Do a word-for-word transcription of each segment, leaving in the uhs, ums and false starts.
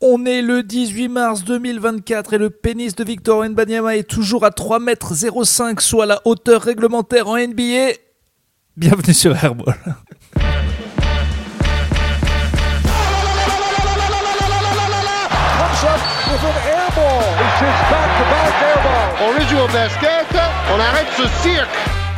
On est le dix-huit mars deux mille vingt-quatre et le pénis de Victor Wembanyama est toujours à trois mètres zéro cinq, soit la hauteur réglementaire en N B A. Bienvenue sur Airball. Original basket, on arrête ce cirque.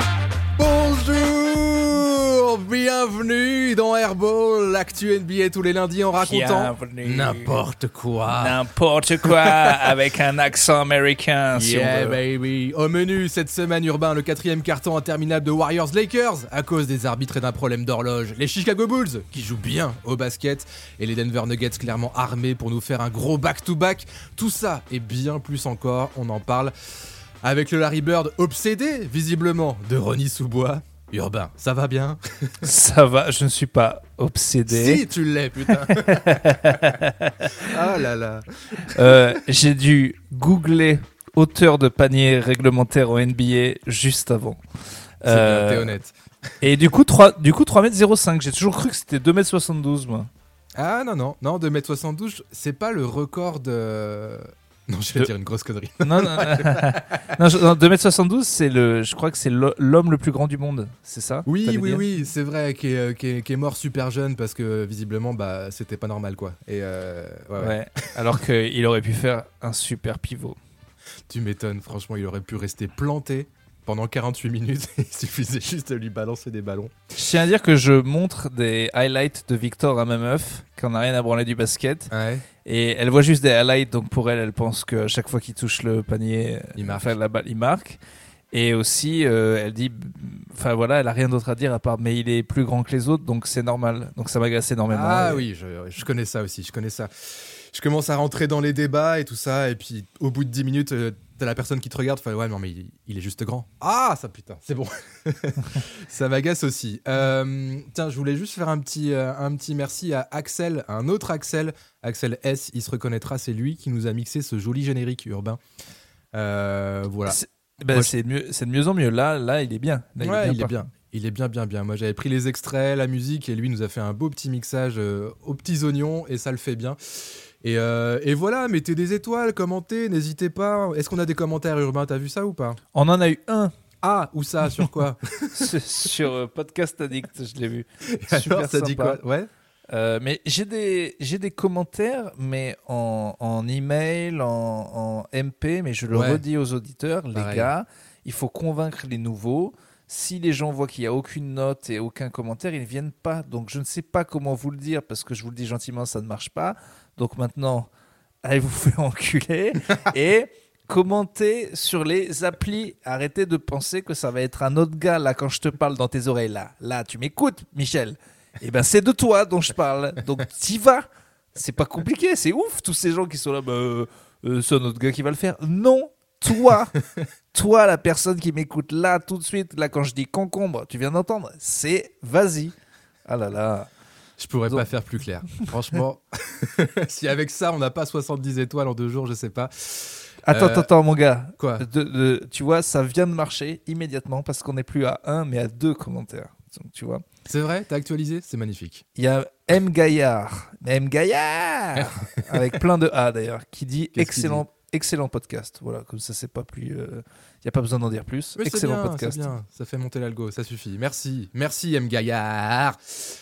Bonjour, bienvenue dans Airball, l'actu N B A tous les lundis en racontant Bienvenue. n'importe quoi. N'importe quoi avec un accent américain. Si Yeah on veut. baby. Au menu cette semaine, Urbain, le quatrième carton interminable de Warriors-Lakers à cause des arbitres et d'un problème d'horloge. Les Chicago Bulls qui jouent bien au basket et les Denver Nuggets clairement armés pour nous faire un gros back-to-back. Tout ça et bien plus encore, on en parle avec le Larry Bird obsédé visiblement de Ronnie Sous-Bois. Urbain, ça va bien? Ça va, je ne suis pas obsédé. Si, tu l'es, putain. Ah là là. Euh, j'ai dû googler hauteur de panier réglementaire au N B A juste avant. C'est Euh, bien, t'es honnête. Et du coup, trois, du coup trois mètres zéro cinq. J'ai toujours cru que c'était deux mètres soixante-douze, moi. Ah non, non, non, deux mètres soixante-douze, c'est pas le record de... Non, je vais De- dire une grosse connerie. Non, non, non, je- non, deux mètres soixante-douze, c'est le, je crois que c'est l'ho- l'homme le plus grand du monde, c'est ça? Oui, T'allais oui, dire oui, c'est vrai, qui est, qui, est, qui est mort super jeune parce que visiblement, bah, c'était pas normal, quoi. Et euh, ouais, ouais. Ouais, alors qu'il aurait pu faire un super pivot. Tu m'étonnes, franchement, il aurait pu rester planté pendant quarante-huit minutes. Il suffisait juste de lui balancer des ballons. Je tiens à dire que je montre des highlights de Victor à ma meuf, qui en a rien à branler du basket, Ouais. et elle voit juste des highlights, donc pour elle, elle pense que chaque fois qu'il touche le panier, Il marque. enfin la balle, il marque. Et aussi, euh, elle dit, enfin voilà, elle a rien d'autre à dire à part, mais il est plus grand que les autres, donc c'est normal. Donc ça m'agace énormément. Ah Et- oui, je, je connais ça aussi, je connais ça. Je commence à rentrer dans les débats et tout ça, et puis au bout de dix minutes, euh, t'as la personne qui te regarde, fait ouais, non, mais il, il est juste grand. Ah, ça putain, c'est bon. Ça m'agace aussi. Euh, tiens, je voulais juste faire un petit, euh, un petit merci à Axel, un autre Axel, Axel S, il se reconnaîtra, c'est lui qui nous a mixé ce joli générique urbain. Euh, voilà. C'est, ben, Moi, je- c'est, mieux, c'est de mieux en mieux. Là, là il est bien. Là, Ouais, il est parfait. bien. Il est bien, bien, bien. Moi, j'avais pris les extraits, la musique, et lui nous a fait un beau petit mixage euh, aux petits oignons, et ça le fait bien. Et, euh, et voilà, mettez des étoiles, commentez, n'hésitez pas. Est-ce qu'on a des commentaires urbains? T'as vu ça ou pas? On en a eu un Ah, où ça? Sur quoi? sur euh, Podcast Addict, je l'ai vu. Alors, Super ça dit sympa. quoi? Ouais. Euh, mais j'ai des, j'ai des commentaires, mais en, en email, en, en M P, mais je le Ouais. redis aux auditeurs, les Pareil. gars, il faut convaincre les nouveaux. Si les gens voient qu'il n'y a aucune note et aucun commentaire, ils ne viennent pas. Donc je ne sais pas comment vous le dire, parce que je vous le dis gentiment, ça ne marche pas. Donc maintenant, allez vous faire enculer et commentez sur les applis. Arrêtez de penser que ça va être un autre gars là quand je te parle dans tes oreilles là. Là, tu m'écoutes, Michel. Eh ben c'est de toi dont je parle. Donc t'y vas. C'est pas compliqué, c'est ouf. Tous ces gens qui sont là, bah, euh, euh, c'est un autre gars qui va le faire. Non, toi, toi la personne qui m'écoute là tout de suite, là quand je dis concombre, tu viens d'entendre, c'est vas-y. Ah là là. Je pourrais Donc- pas faire plus clair. Franchement, si avec ça, on n'a pas soixante-dix étoiles en deux jours, je sais pas. Attends, Euh, attends, attends, mon gars. Quoi? De- de- tu vois, ça vient de marcher immédiatement parce qu'on n'est plus à un, mais à deux commentaires. Donc, tu vois. C'est vrai? T'as actualisé? C'est magnifique. Il y a M. Gaillard, M. Gaillard, avec plein de A d'ailleurs, qui dit Qu'est-ce qu'il excellent, excellent podcast. Voilà, comme ça, c'est pas plus. Il n'y a pas besoin d'en dire plus. Oui, c'est excellent bien, podcast. c'est bien. Ça fait monter l'algo, ça suffit. Merci. Merci, M. Gaillard.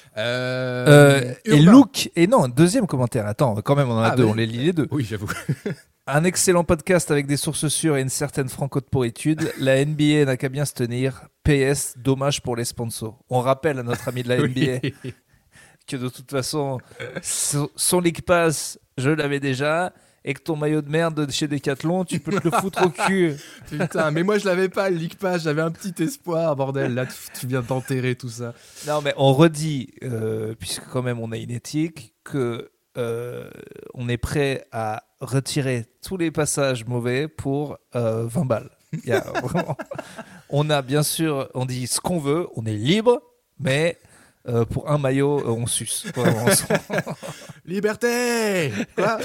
Euh, Euh, et Urbain. Luke, et non, deuxième commentaire. Attends, quand même, on en a Ah, deux, oui. on les lit les deux. Oui, j'avoue. Un excellent podcast avec des sources sûres et une certaine franco-de-pourritude. La N B A n'a qu'à bien se tenir. P S, dommage pour les sponsors. On rappelle à notre ami de la N B A Oui. que de toute façon, son, son League Pass, je l'avais déjà. Et que ton maillot de merde de chez Decathlon, tu peux te le foutre au cul. Putain, mais moi je l'avais pas, le League Pass, j'avais un petit espoir, bordel. Là, tu, tu viens d'enterrer tout ça. Non, mais on redit, euh, puisque quand même on a une éthique, que euh, on est prêt à retirer tous les passages mauvais pour euh, vingt balles. Il y a vraiment- on a bien sûr, on dit ce qu'on veut, on est libre, mais euh, pour un maillot, euh, on suce. Vraiment. Liberté. Quoi?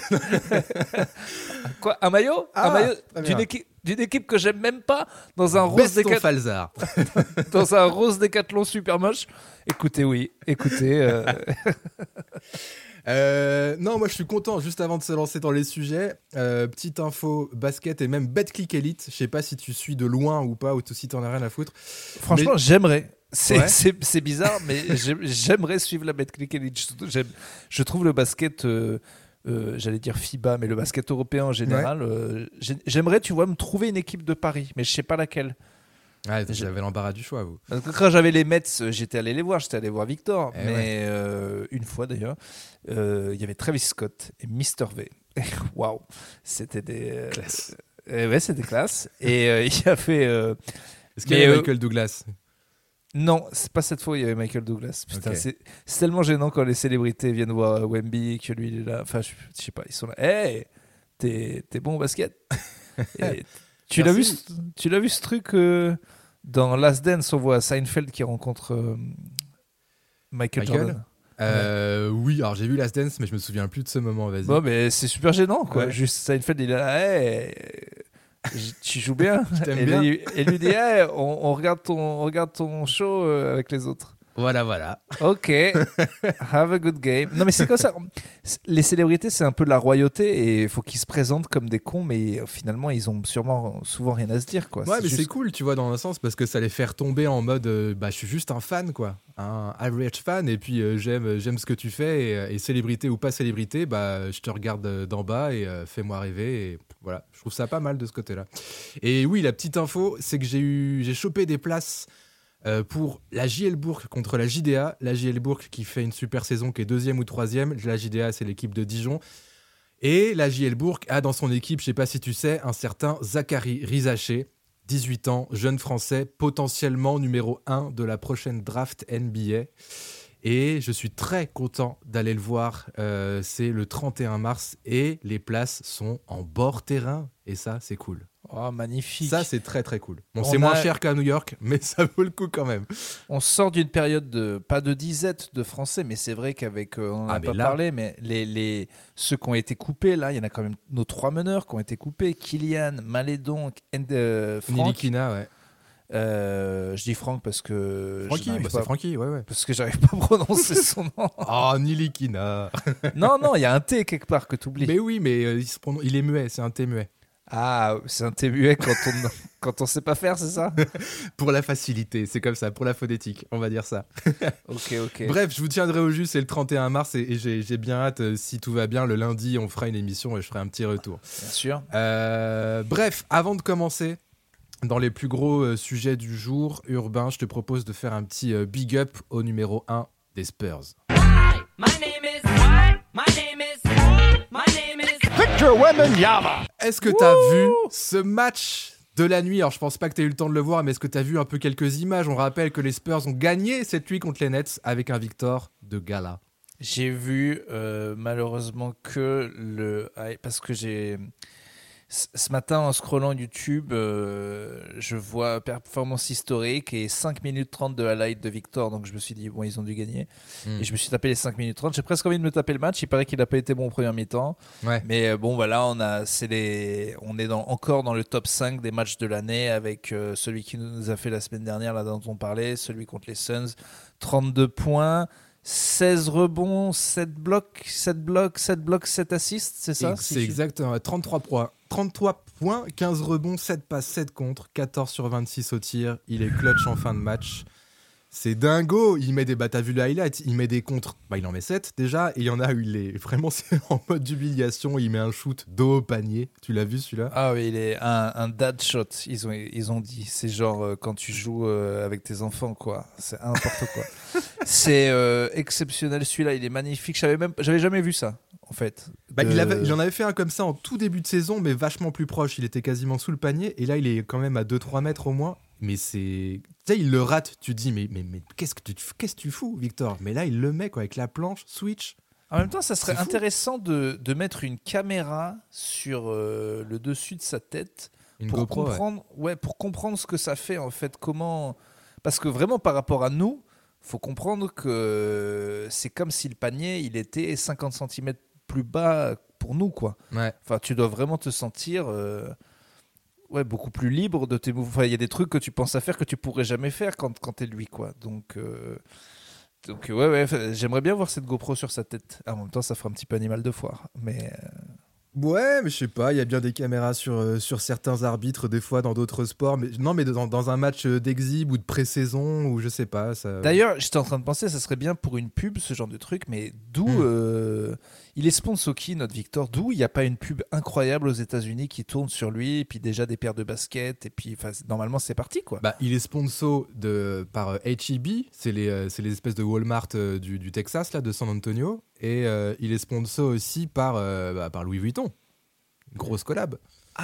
Quoi, un maillot, Ah, un maillot très d'une bien. équipe, d'une équipe que j'aime même pas, dans un rose Baisse ton Décathlon, falzar. dans un rose Décathlon super moche. Écoutez, oui, écoutez. euh, Euh, non, moi je suis content. Juste avant de se lancer dans les sujets, euh, petite info basket et même BetClick Elite. Je sais pas si tu suis de loin ou pas, ou si t'en as rien à foutre. Franchement, Mais... j'aimerais. C'est, Ouais. c'est, c'est bizarre, mais j'aime- j'aimerais suivre la BetClick Elite. J'aime- Je trouve le basket, euh, euh, j'allais dire FIBA, mais le basket européen en général, euh, j'ai- j'aimerais, tu vois, me trouver une équipe de Paris, mais je sais pas laquelle. Ouais, j'avais l'embarras du choix, vous. Parce que quand j'avais les Mets, j'étais allé les voir, j'étais allé voir Victor, Eh mais ouais. euh, une fois d'ailleurs, euh, il y avait Travis Scott et mister V. Waouh, c'était des. euh, Classe. euh, ouais, c'était classe. Et euh, il y avait. euh, Est-ce qu'il y mais, avait euh, Michael Douglas? Non, c'est pas cette fois où il y avait Michael Douglas. Putain, Ok. c'est, c'est tellement gênant quand les célébrités viennent voir euh, Wemby, que lui il est là. Enfin, je, je sais pas, ils sont là. Hey, t'es, t'es bon au basket. Et tu l'as vu, Merci. ce- tu l'as vu ce truc euh, dans Last Dance, on voit Seinfeld qui rencontre euh, Michael, Michael Jordan. Euh, oui, alors j'ai vu Last Dance, mais je me souviens plus de ce moment, vas-y. Bon, mais c'est super gênant, quoi. Ouais. Juste Seinfeld, il est là. Hey, j- tu joues bien. t'aime et, bien. lui, et lui dit, hey, on, on regarde ton, on regarde ton show euh, avec les autres. Voilà, voilà. Ok, have a good game. Non, mais c'est comme ça. Les célébrités, c'est un peu la royauté et il faut qu'ils se présentent comme des cons, mais euh, finalement, ils ont sûrement souvent rien à se dire, quoi. Ouais, mais juste- c'est cool, tu vois, dans un sens, parce que ça les fait retomber en mode, euh, bah, je suis juste un fan, quoi. Un average fan, et puis euh, j'aime, j'aime ce que tu fais, et, euh, et célébrité ou pas célébrité, bah, je te regarde euh, d'en bas et euh, fais-moi rêver, et voilà. Je trouve ça pas mal de ce côté-là. Et oui, la petite info, c'est que j'ai eu, j'ai chopé des places euh, pour la J L Bourg contre la J D A. La J L Bourg qui fait une super saison, qui est deuxième ou troisième. La J D A, c'est l'équipe de Dijon. Et la J L Bourg a dans son équipe, je sais pas si tu sais, un certain Zachary Rizaché, dix-huit ans, jeune français, potentiellement numéro un de la prochaine draft N B A. Et je suis très content d'aller le voir. Euh, c'est le trente et un mars et les places sont en bord terrain. Et ça, c'est cool. Oh, magnifique. Ça, c'est très très cool. Bon, On c'est a- moins cher qu'à New York, mais ça vaut le coup quand même. On sort d'une période de, pas de disette de français, mais c'est vrai qu'avec, euh, on n'en Ah, a mais pas là- parlé, mais les, les, ceux qui ont été coupés, là, il y en a quand même nos trois meneurs qui ont été coupés. Kylian, Malédon, and, euh, Franck. Nilikina, ouais. Euh, je dis Franck parce que je Francky, n'arrive bah, pas- c'est Francky, ouais, ouais. parce que j'arrive pas à prononcer son nom. Oh, Nilikina. Non, non, il y a un T quelque part que tu oublies. Mais oui, mais euh, il, se prononce- il est muet, c'est un T muet. Ah, c'est un T muet quand on quand on sait pas faire, c'est ça? Pour la facilité, c'est comme ça, pour la phonétique, on va dire ça. Ok, ok. Bref, je vous tiendrai au jus, c'est le trente et un mars et, et j'ai, j'ai bien hâte, euh, si tout va bien, le lundi, on fera une émission et je ferai un petit retour. Bien sûr. Euh, bref, avant de commencer, dans les plus gros euh, sujets du jour, Urbain, je te propose de faire un petit euh, big up au numéro un des Spurs. My name is. My name is. My name is. Victor Wembanyama. Est-ce que t'as vu ce match de la nuit? Alors, je pense pas que t'aies eu le temps de le voir, mais est-ce que t'as vu un peu quelques images? On rappelle que les Spurs ont gagné cette nuit contre les Nets avec un victoire de gala. J'ai vu euh, malheureusement que le ah, parce que j'ai ce ce matin en scrollant YouTube, euh, je vois performance historique et cinq minutes trente de highlight de Victor, donc je me suis dit bon, ils ont dû gagner Mm. et je me suis tapé les cinq minutes trente. J'ai presque envie de me taper le match. Il paraît qu'il n'a pas été bon en première mi-temps. Ouais. Mais euh, bon, voilà, on, a, c'est les, on est dans, encore dans le top cinq des matchs de l'année avec euh, celui qui nous a fait la semaine dernière, là dont on parlait, celui contre les Suns. trente-deux points, seize rebonds, sept blocs, sept blocs, sept blocs, sept assists, c'est ça? C'est exactement trente-trois points. trente-trois points, quinze rebonds, sept passes, sept contre, quatorze sur vingt-six au tir. Il est clutch en fin de match. C'est dingo. Il met des bah, t'as vu le highlight, il met des contres. Bah, il en met sept déjà. Et il y en a où il est vraiment c'est en mode d'humiliation. Il met un shoot dos au panier. Tu l'as vu celui-là? Ah oui, il est un, un dad shot, ils ont, ils ont dit. C'est genre euh, quand tu joues euh, avec tes enfants, quoi. C'est n'importe quoi. C'est euh, exceptionnel celui-là, il est magnifique. J'avais même, j'avais jamais vu ça, en fait. Bah, De- il, avait, il en avait fait un comme ça en tout début de saison, mais vachement plus proche. Il était quasiment sous le panier. Et là, il est quand même à deux trois mètres au moins. Mais c'est. Tu sais, il le rate. Tu te dis, mais, mais, mais qu'est-ce, que tu, qu'est-ce que tu fous, Victor? Mais là, il le met quoi, avec la planche, switch. En même temps, ça serait C'est fou. intéressant de, de mettre une caméra sur euh, le dessus de sa tête Une pour GoPro. ouais. comprendre, ouais. pour comprendre ce que ça fait en fait, comment. Parce que vraiment, par rapport à nous, faut comprendre que c'est comme si le panier, il était cinquante centimètres plus bas pour nous, quoi. Ouais. Enfin, tu dois vraiment te sentir euh, ouais, beaucoup plus libre de tes mouvements. Enfin, il y a des trucs que tu penses à faire que tu pourrais jamais faire quand, quand t'es lui, quoi. Donc, euh, Donc ouais, ouais, f- j'aimerais bien voir cette GoPro sur sa tête. En même temps, ça fera un petit peu animal de foire. Mais euh, Ouais, mais je sais pas, il y a bien des caméras sur, euh, sur certains arbitres, des fois dans d'autres sports. Mais non, mais dans, dans un match euh, d'exhib ou de pré-saison, ou je sais pas. Ça... d'ailleurs, j'étais en train de penser, ça serait bien pour une pub, ce genre de truc. Mais d'où Hmm. euh, il est sponsor qui, notre Victor? D'où il n'y a pas une pub incroyable aux États-Unis qui tourne sur lui, et puis déjà des paires de baskets, et puis 'fin, c'est- normalement c'est parti quoi. Bah, il est sponsor de, par euh, H E B, c'est les, euh, c'est les espèces de Walmart euh, du, du Texas, là, de San Antonio. Et euh, il est sponsor aussi par, euh, bah, par Louis Vuitton. Grosse collab.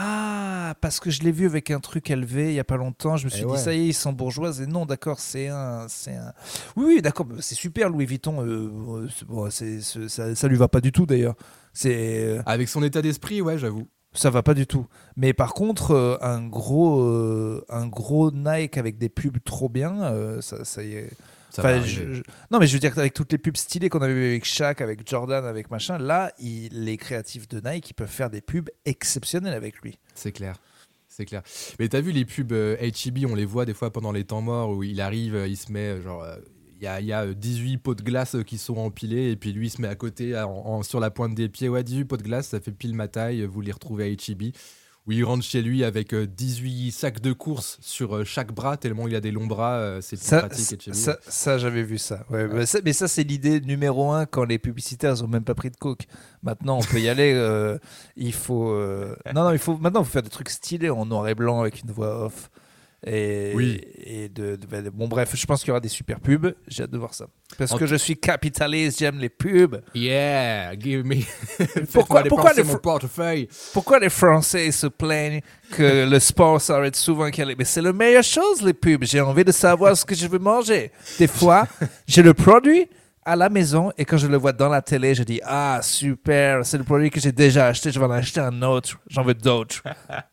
Ah, parce que je l'ai vu avec un truc L V il y a pas longtemps. Je me suis Eh dit ouais. ça y est, ils sont bourgeoises. Et non, d'accord, c'est un, c'est un. Oui, oui, d'accord, c'est super Louis Vuitton. euh, euh, c'est- bon, c'est- c'est- ça, ça lui va pas du tout d'ailleurs. C'est, Avec son état d'esprit, ouais, j'avoue. ça va pas du tout. Mais par contre, euh, un gros, euh, un gros Nike avec des pubs trop bien, euh, ça, ça y est. Ça Enfin, va je- arriver. je- Non, mais je veux dire qu'avec toutes les pubs stylées qu'on avait vu avec Shaq, avec Jordan, avec machin, là, il- les créatifs de Nike, ils peuvent faire des pubs exceptionnelles avec lui. C'est clair. C'est clair. Mais t'as vu les pubs euh, H E B, on les voit des fois pendant les temps morts où il arrive, euh, il se met euh, genre. euh, Il y a, il y a euh, dix-huit pots de glace euh, qui sont empilés et puis lui il se met à côté en- en- sur la pointe des pieds. Ouais, dix-huit pots de glace, ça fait pile ma taille. Vous les retrouvez à H E B. Où il rentre chez lui avec euh, dix-huit sacs de course sur euh, chaque bras, tellement il a des longs bras. euh, c'est plus Ça, pratique. ça, H E B. ça, ça, j'avais vu ça. Ouais, mais ça. Mais ça, c'est l'idée numéro un quand les publicitaires n'ont même pas pris de coke. Maintenant, on peut y aller. euh, il faut. euh, Non, non, il faut. Maintenant, il faut faire des trucs stylés en noir et blanc avec une voix off. Et, Oui. et de, de- de- bon, bref, je pense qu'il y aura des super pubs. J'ai hâte de voir ça. Parce En que je suis capitaliste, j'aime les pubs. Yeah, give me. Pourquoi- Faites-moi pourquoi dépenser les mon fr- portefeuille. Pourquoi les Français se plaignent que le sport s'arrête souvent calé? Mais c'est la meilleure chose, les pubs. J'ai envie de savoir ce que je veux manger. Des fois, j'ai le produit à la maison et quand je le vois dans la télé, je dis ah super, c'est le produit que j'ai déjà acheté, je vais en acheter un autre, j'en veux d'autres.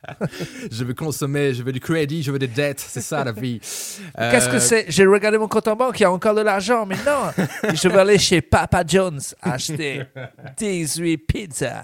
Je veux consommer, je veux du crédit, je veux des dettes. C'est ça la vie. Qu'est-ce que Euh, c'est? J'ai regardé mon compte en banque, il y a encore de l'argent, mais non, je vais aller chez Papa John's acheter dix-huit pizzas.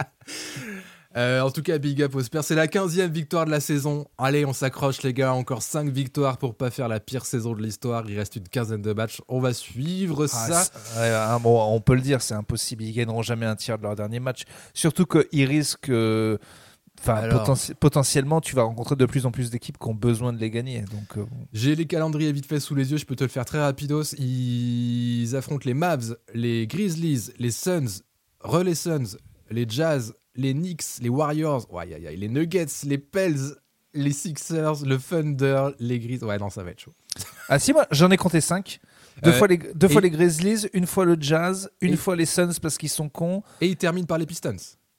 Euh, en tout cas, big up au Spurs. C'est la quinzième victoire de la saison. Allez, on s'accroche, les gars. Encore cinq victoires pour pas faire la pire saison de l'histoire. Il reste une quinzaine de matchs. On va suivre Ah, ça. c'est- ouais, ah, bon, on peut le dire, c'est impossible. Ils gagneront jamais un tiers de leur dernier match. Surtout qu'ils risquent. euh, Enfin, Alors. poten- potentiellement, tu vas rencontrer de plus en plus d'équipes qui ont besoin de les gagner. Donc, euh, bon. J'ai les calendriers vite fait sous les yeux. Je peux te le faire très rapidos. Ils affrontent les Mavs, les Grizzlies, les Suns, re les Suns, les Jazz, les Knicks, les Warriors, ouais, aïe, aïe, aïe, les Nuggets, les Pels, les Sixers, le Thunder, les Grizzlies. Ouais, non, ça va être chaud. Ah, si, moi, j'en ai compté cinq. Deux, Euh, fois, les, deux et- fois les Grizzlies, une fois le Jazz, une Et- fois les Suns parce qu'ils sont cons, Et ils terminent par les Pistons.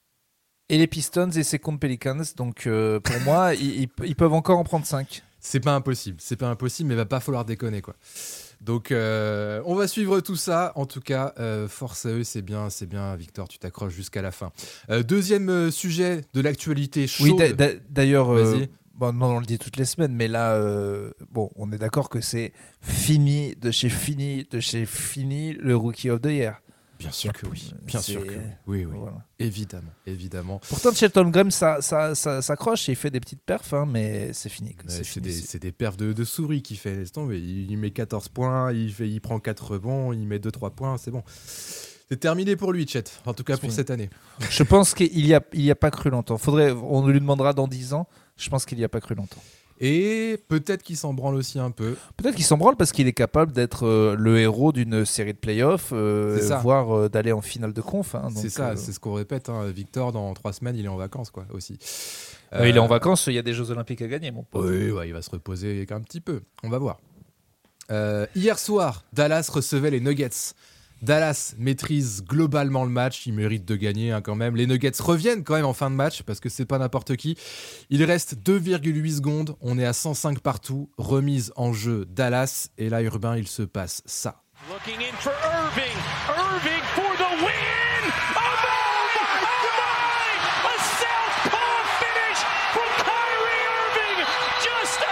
et les Pistons et c'est contre Pelicans. Donc, euh, pour moi, ils, ils- ils peuvent encore en prendre cinq. C'est pas impossible, c'est pas impossible, mais va pas falloir déconner quoi. Donc euh, on va suivre tout ça. En tout cas, euh, force à eux, c'est bien, c'est bien, Victor, tu t'accroches jusqu'à la fin. Euh, deuxième euh, sujet de l'actualité chaude. Oui, d'a- d'a- d'ailleurs, euh, Vas-y. bon, non, on le dit toutes les semaines, mais là, euh, bon, on est d'accord que c'est fini de chez fini de chez fini le Rookie of the Year. Bien sûr que oui, bien C'est- sûr que oui. Oui, oui, Voilà. évidemment, évidemment. Pourtant, Shelton Graham, ça, ça, ça, s'accroche et il fait des petites perfs, hein, mais c'est fini. Ouais, C'est c'est fini. des, c'est des perfs de, de souris qu'il fait. Laisse tomber. Il, il met quatorze points, il, fait, il prend quatre rebonds, il met deux trois points, c'est bon. C'est terminé pour lui, Chet. En tout cas C'est pour fini. cette année. Je pense qu'il n'y a, il y a pas cru longtemps. Faudrait, on lui demandera dans dix ans. Je pense qu'il n'y a pas cru longtemps. Et peut-être qu'il s'en branle aussi un peu. Peut-être qu'il s'en branle parce qu'il est capable d'être euh, le héros d'une série de playoffs, euh, C'est ça. voire euh, d'aller en finale de conf. hein, C'est donc, ça, euh, c'est ce qu'on répète. hein. Victor, dans trois semaines, il est en vacances, quoi, aussi. euh, Il est en Euh, vacances, il y a des Jeux Olympiques à gagner, mon pote. Oui, ouais, il va se reposer un petit peu. On va voir. Euh, hier soir, Dallas recevait les Nuggets. Dallas maîtrise globalement le match, il mérite de gagner hein, quand même. Les Nuggets reviennent quand même en fin de match parce que c'est pas n'importe qui. Il reste deux virgule huit secondes, on est à cent cinq partout, remise en jeu Dallas et là Urbain il se passe ça. Looking in for Irving. Irving for the win. Oh my! Oh my! A southpaw finish from Kyrie Irving. Just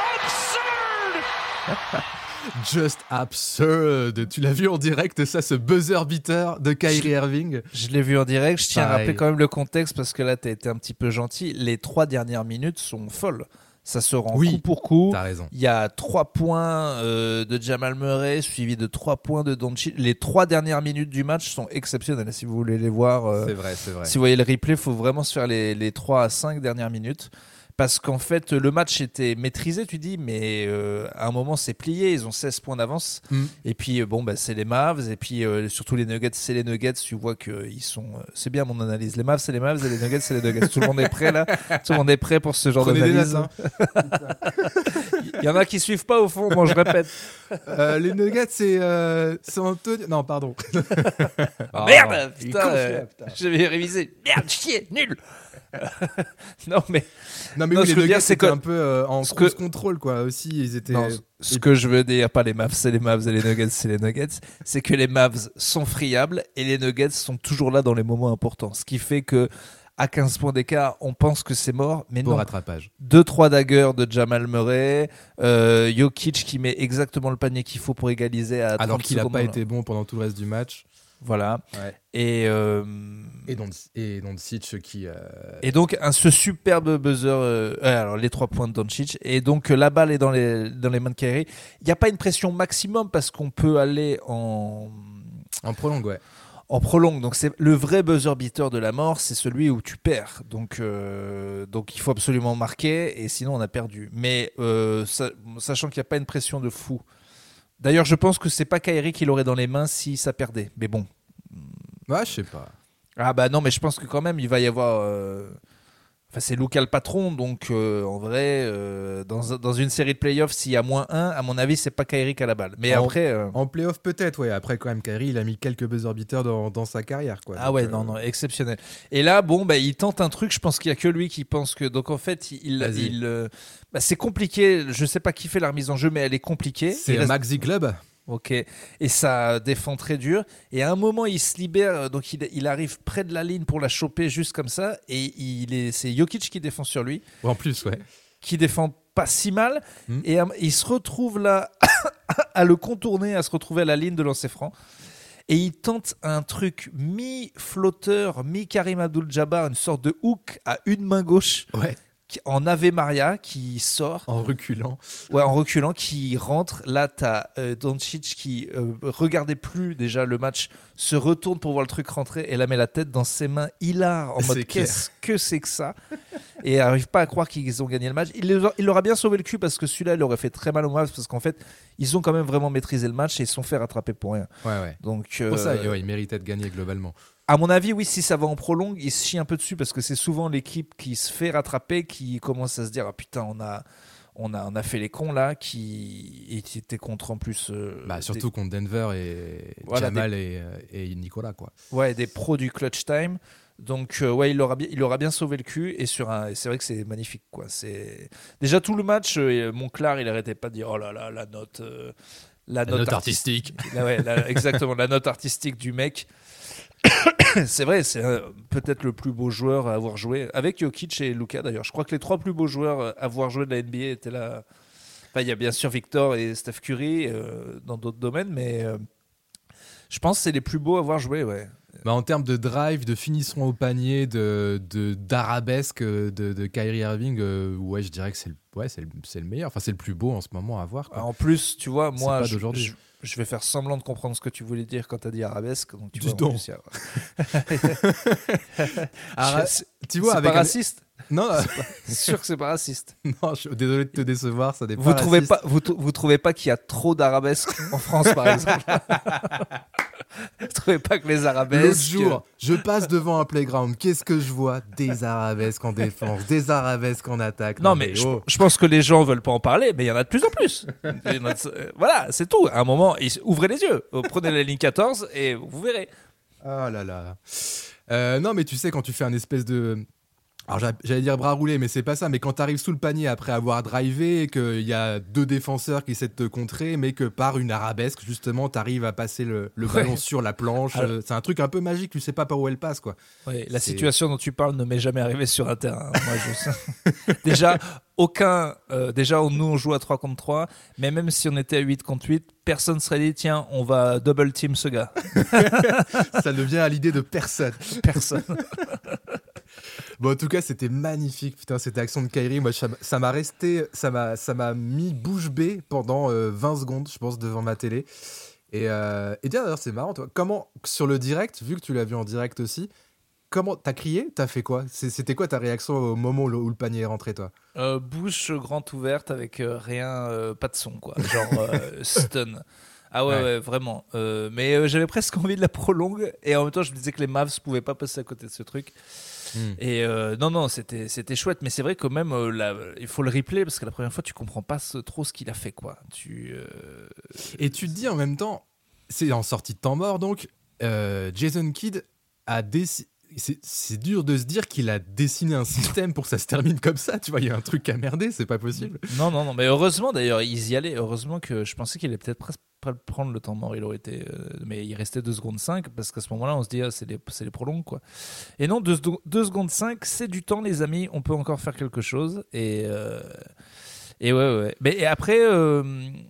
absurd. Just absurd. Tu l'as vu en direct ça, ce buzzer beater de Kyrie Irving. Je l'ai vu en direct. Je tiens à Pareil. rappeler quand même le contexte parce que là, tu as été un petit peu gentil. Les trois dernières minutes sont folles. Ça se rend Oui, coup pour coup. T'as raison. Il y a trois points euh, de Jamal Murray, suivi de trois points de Doncic. Les trois dernières minutes du match sont exceptionnelles. Si vous voulez les voir, euh, C'est vrai, c'est vrai. si vous voyez le replay, il faut vraiment se faire les, les trois à cinq dernières minutes. Parce qu'en fait, le match était maîtrisé, tu dis, mais euh, à un moment, c'est plié. Ils ont seize points d'avance. Mm. Et puis, euh, bon, bah, c'est les Mavs. Et puis, euh, surtout les Nuggets, c'est les Nuggets. Tu vois qu'ils sont. Euh, c'est bien mon analyse. Les Mavs, c'est les Mavs. Et les Nuggets, c'est les Nuggets. Tout le monde est prêt, là. Tout le monde est prêt pour ce genre Prenez des d'analyse. notes, Il y en a qui suivent pas au fond. Bon, je répète. Euh, les Nuggets, c'est euh, San Antonio. Non, pardon. Ah, Merde, non. Il est putain, confiant, euh, putain. je vais réviser. Merde, chier, nul. non, mais. Non, mais Non, oui, ce les que je veux Nuggets, dire, c'est c'était que- un peu euh, en ce cruise que- control, quoi. Aussi, ils étaient. Non, ce que je veux dire, pas les Mavs, c'est les Mavs et les Nuggets, c'est les Nuggets, c'est que les Mavs sont friables et les Nuggets sont toujours là dans les moments importants. Ce qui fait que à quinze points d'écart, on pense que c'est mort, mais Beau non. rattrapage. deux trois daggers de Jamal Murray, euh, Jokic qui met exactement le panier qu'il faut pour égaliser à Alors trente qu'il n'a secondes. pas été bon pendant tout le reste du match. Voilà. Ouais. Et, euh, Et Don- et Doncic qui. euh, et donc, un, ce superbe buzzer, euh, euh, alors les trois points de Doncic, et donc euh, la balle est dans les, dans les mains de Kyrie. Il n'y a pas une pression maximum parce qu'on peut aller en, En prolongue, ouais. en prolongue. Donc, c'est le vrai buzzer beater de la mort, c'est celui où tu perds. Donc, euh, donc il faut absolument marquer, et sinon on a perdu. Mais euh, sa- sachant qu'il n'y a pas une pression de fou. D'ailleurs, je pense que c'est pas Kyrie qui l'aurait dans les mains si ça perdait. Mais bon. Ouais, je sais pas. Ah bah non, mais je pense que quand même, il va y avoir... euh, Enfin, c'est Luka le patron, donc euh, en vrai, euh, dans, dans une série de playoffs, s'il y a moins un, à mon avis, c'est pas Kyrie qui a la balle. Mais En- après... euh, En playoff, peut-être, ouais. Après, quand même, Kyrie, il a mis quelques buzzer beaters dans, dans sa carrière, quoi. Ah Donc, ouais, euh, non, non, exceptionnel. Et là, bon, bah, il tente un truc, je pense qu'il y a que lui qui pense que... Donc en fait, il... Vas-y. il euh, bah, c'est compliqué, je sais pas qui fait la remise en jeu, mais elle est compliquée. C'est Il reste- Maxi Club. Ok, et ça défend très dur. Et à un moment, il se libère, donc il, il arrive près de la ligne pour la choper juste comme ça. Et il est, c'est Jokic qui défend sur lui, En plus, ouais. qui défend pas si mal. Mm. Et euh, il se retrouve là à le contourner, à se retrouver à la ligne de lancer franc. Et il tente un truc mi-flotteur, mi-Karim Abdul-Jabbar, une sorte de hook à une main gauche. Ouais. qui- En Ave Maria qui sort. En reculant. Ouais, en reculant, qui rentre. Là, t'as euh, Doncic qui euh, regardait plus déjà le match, se retourne pour voir le truc rentrer et la met la tête dans ses mains, hilar, en C'est mode clair. qu'est-ce que c'est que ça, et arrive pas à croire qu'ils ont gagné le match. Il, les a- il leur a bien sauvé le cul parce que celui-là, il aurait fait très mal au Mavs parce qu'en fait, ils ont quand même vraiment maîtrisé le match et ils se sont fait rattraper pour rien. Ouais, ouais. Donc, Pour ça, euh, ouais, il méritait de gagner globalement. à mon avis, oui, si ça va en prolongue, ils se chient un peu dessus parce que c'est souvent l'équipe qui se fait rattraper qui commence à se dire ah putain, on a, on a, on a fait les cons là, qui et qui étaient contre en plus. euh, Bah, surtout contre Denver et Voilà, Jamal et, euh, et Nicolas, quoi. des, ouais, des pros du clutch time. Donc euh, ouais, il aura bien, il aura bien sauvé le cul et sur un, et c'est vrai que c'est magnifique quoi. C'est déjà tout le match. Euh, Monclar, il arrêtait pas de dire oh là là la note, euh, la, La note artistique. Là, ouais, la- exactement la note artistique du mec. C'est vrai, c'est euh, peut-être le plus beau joueur à avoir joué avec Jokic et Luka d'ailleurs. Je crois que les trois plus beaux joueurs à avoir joué de la N B A étaient là. Enfin, il y a bien sûr Victor et Steph Curry euh, dans d'autres domaines, mais euh, je pense que c'est les plus beaux à avoir joué, ouais. Bah, en termes de drive, de finition au panier, de, de, d'arabesque de, de Kyrie Irving, euh, ouais, je dirais que c'est le, ouais, c'est, le, c'est le meilleur. Enfin, c'est le plus beau en ce moment à voir, quoi. En plus, tu vois, C'est moi, pas je, d'aujourd'hui. je, je vais faire semblant de comprendre ce que tu voulais dire quand tu as dit arabesque. Donc tu Dis vois, en donc. plus, il y a- Ara- C'est- tu vois, c'est avec pas un- raciste. Non, euh, C'est sûr que c'est pas raciste. non, je suis désolé de te décevoir, ça n'est Vous pas trouvez raciste. pas, vous, t- vous trouvez pas qu'il y a trop d'arabesques en France, par exemple? Vous trouvez pas que les L'autre arabesques. jour, je passe devant un playground, qu'est-ce que je vois? Des arabesques en défense, des arabesques en attaque. Non, mais je, oh. je pense que les gens veulent pas en parler, mais il y en a de plus en plus. Il y en a de- euh, Voilà, c'est tout. À un moment, ils- ouvrez les yeux. Prenez la ligne quatorze et vous verrez. Ah là là. Euh, non, mais tu sais, quand tu fais un espèce de. Alors, j'a- j'allais dire bras roulé, mais c'est pas ça. Mais quand tu arrives sous le panier après avoir drivé, et qu'il y a deux défenseurs qui essaient de te contrer, mais que par une arabesque, justement, tu arrives à passer le, le Ouais. ballon sur la planche. Alors- euh, C'est un truc un peu magique, tu sais pas par où elle passe, quoi. Oui, la C'est- situation dont tu parles ne m'est jamais arrivée sur un terrain. Moi, je... déjà, aucun. euh, déjà, nous, on joue à trois contre trois, mais même si on était à huit contre huit, personne ne serait dit tiens, on va double team ce gars. Ça ne vient à l'idée de personne. Personne. Bon, en tout cas, c'était magnifique. Putain, cette action de Kyrie, moi, ça m'a- ça m'a resté, ça m'a, ça m'a mis bouche bée pendant euh, vingt secondes, je pense, devant ma télé. Et, euh, et tiens, d'ailleurs, c'est marrant, toi. Comment, sur le direct, vu que tu l'as vu en direct aussi, comment t'as crié? T'as fait quoi? C'est- C'était quoi ta réaction au moment où le, où le panier est rentré, toi? Euh, bouche grande ouverte avec euh, rien, euh, pas de son, quoi. Genre euh, stun. Ah ouais, Ouais. ouais, vraiment. Euh, mais euh, j'avais presque envie de la prolongue et en même temps, je me disais que les Mavs pouvaient pas passer à côté de ce truc. Hmm. Et euh, non, non, c'était, c'était chouette. Mais c'est vrai que même, euh, la- il faut le replay parce que la première fois, tu comprends pas ce- trop ce qu'il a fait, quoi. Tu, euh, Et tu te dis en même temps, c'est en sortie de temps mort, donc euh, Jason Kidd a dessiné. C'est, c'est dur de se dire qu'il a dessiné un système pour que ça se termine comme ça. Tu vois, il y a un truc à merder, c'est pas possible. Non, non, non. Mais heureusement, d'ailleurs, ils y allaient. Heureusement que je pensais qu'il allait peut-être presque pas prendre le temps mort. Il aurait été. euh, mais il restait deux secondes cinq parce qu'à ce moment-là, on se dit, ah, c'est les, c'est les prolongues, quoi. Et non, deux secondes cinq, c'est du temps, les amis. On peut encore faire quelque chose. Et, euh, et ouais, ouais. Mais et après, euh,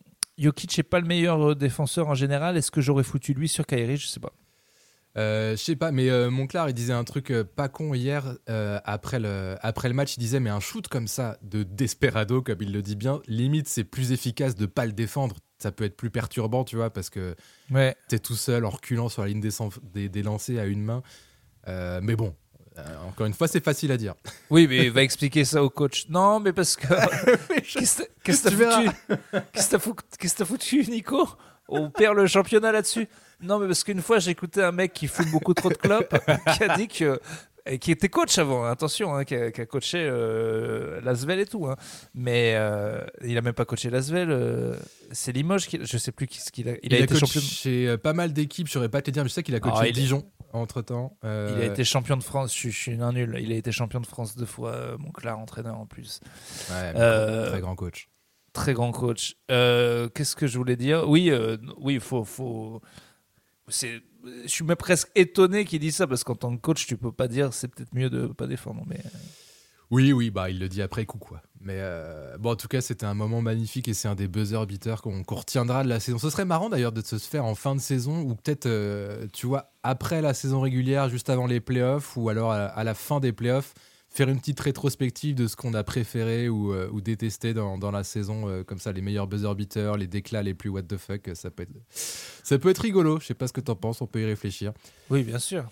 Jokic n'est pas le meilleur euh, défenseur en général. Est-ce que j'aurais foutu lui sur Kyrie? Je sais pas. Euh, je sais pas, mais euh, Monclar, il disait un truc euh, pas con hier euh, après, le, après le match. Il disait, mais un shoot comme ça, de desperado, comme il le dit bien, limite, c'est plus efficace de pas le défendre. Ça peut être plus perturbant, tu vois, parce que Ouais. t'es tout seul en reculant sur la ligne des, des, des lancers à une main. Euh, mais bon, euh, encore une fois, c'est facile à dire. Oui, mais va expliquer ça au coach. Non, mais parce que. Qu'est-ce que qu'est-ce que Tu t'as foutu Qu'est-ce que t'as foutu, qu'est-ce que t'as foutu, Nico? On perd le championnat là-dessus. Non, mais parce qu'une fois, j'ai écouté un mec qui fume beaucoup trop de clopes qui a dit que. et qui était coach avant, attention, hein, qui, a, qui a coaché euh, l'Asvel et tout. Hein. Mais euh, il a même pas coaché l'Asvel. Euh, c'est Limoges, qui, je sais plus qui, ce qu'il a. Il, Il, a, a été champion. coaché euh, pas mal d'équipes, je saurais pas te dire, mais je sais qu'il a coaché Ah, il est- Dijon entre temps. Il a été champion de France. Je, je suis un nul. Il a été champion de France deux fois. Euh, mon clair entraîneur en plus. Ouais, Euh, très grand coach. Très grand coach. Euh, qu'est-ce que je voulais dire? Oui, euh, oui, faut, faut. C'est. Je suis même presque étonné qu'il dise ça parce qu'en tant que coach, tu peux pas dire c'est peut-être mieux de pas défendre. Mais Oui, oui, bah il le dit après coup, quoi. Mais euh, bon, en tout cas, c'était un moment magnifique et c'est un des buzzer beaters qu'on, qu'on retiendra de la saison. Ce serait marrant d'ailleurs de se faire en fin de saison ou peut-être, euh, tu vois, après la saison régulière, juste avant les playoffs ou alors à, à la fin des playoffs, faire une petite rétrospective de ce qu'on a préféré ou, euh, ou détesté dans, dans la saison, euh, comme ça, les meilleurs buzzer beaters, les déclats les plus what the fuck, ça peut être, ça peut être rigolo. Je sais pas ce que t'en penses, on peut y réfléchir. oui, bien sûr.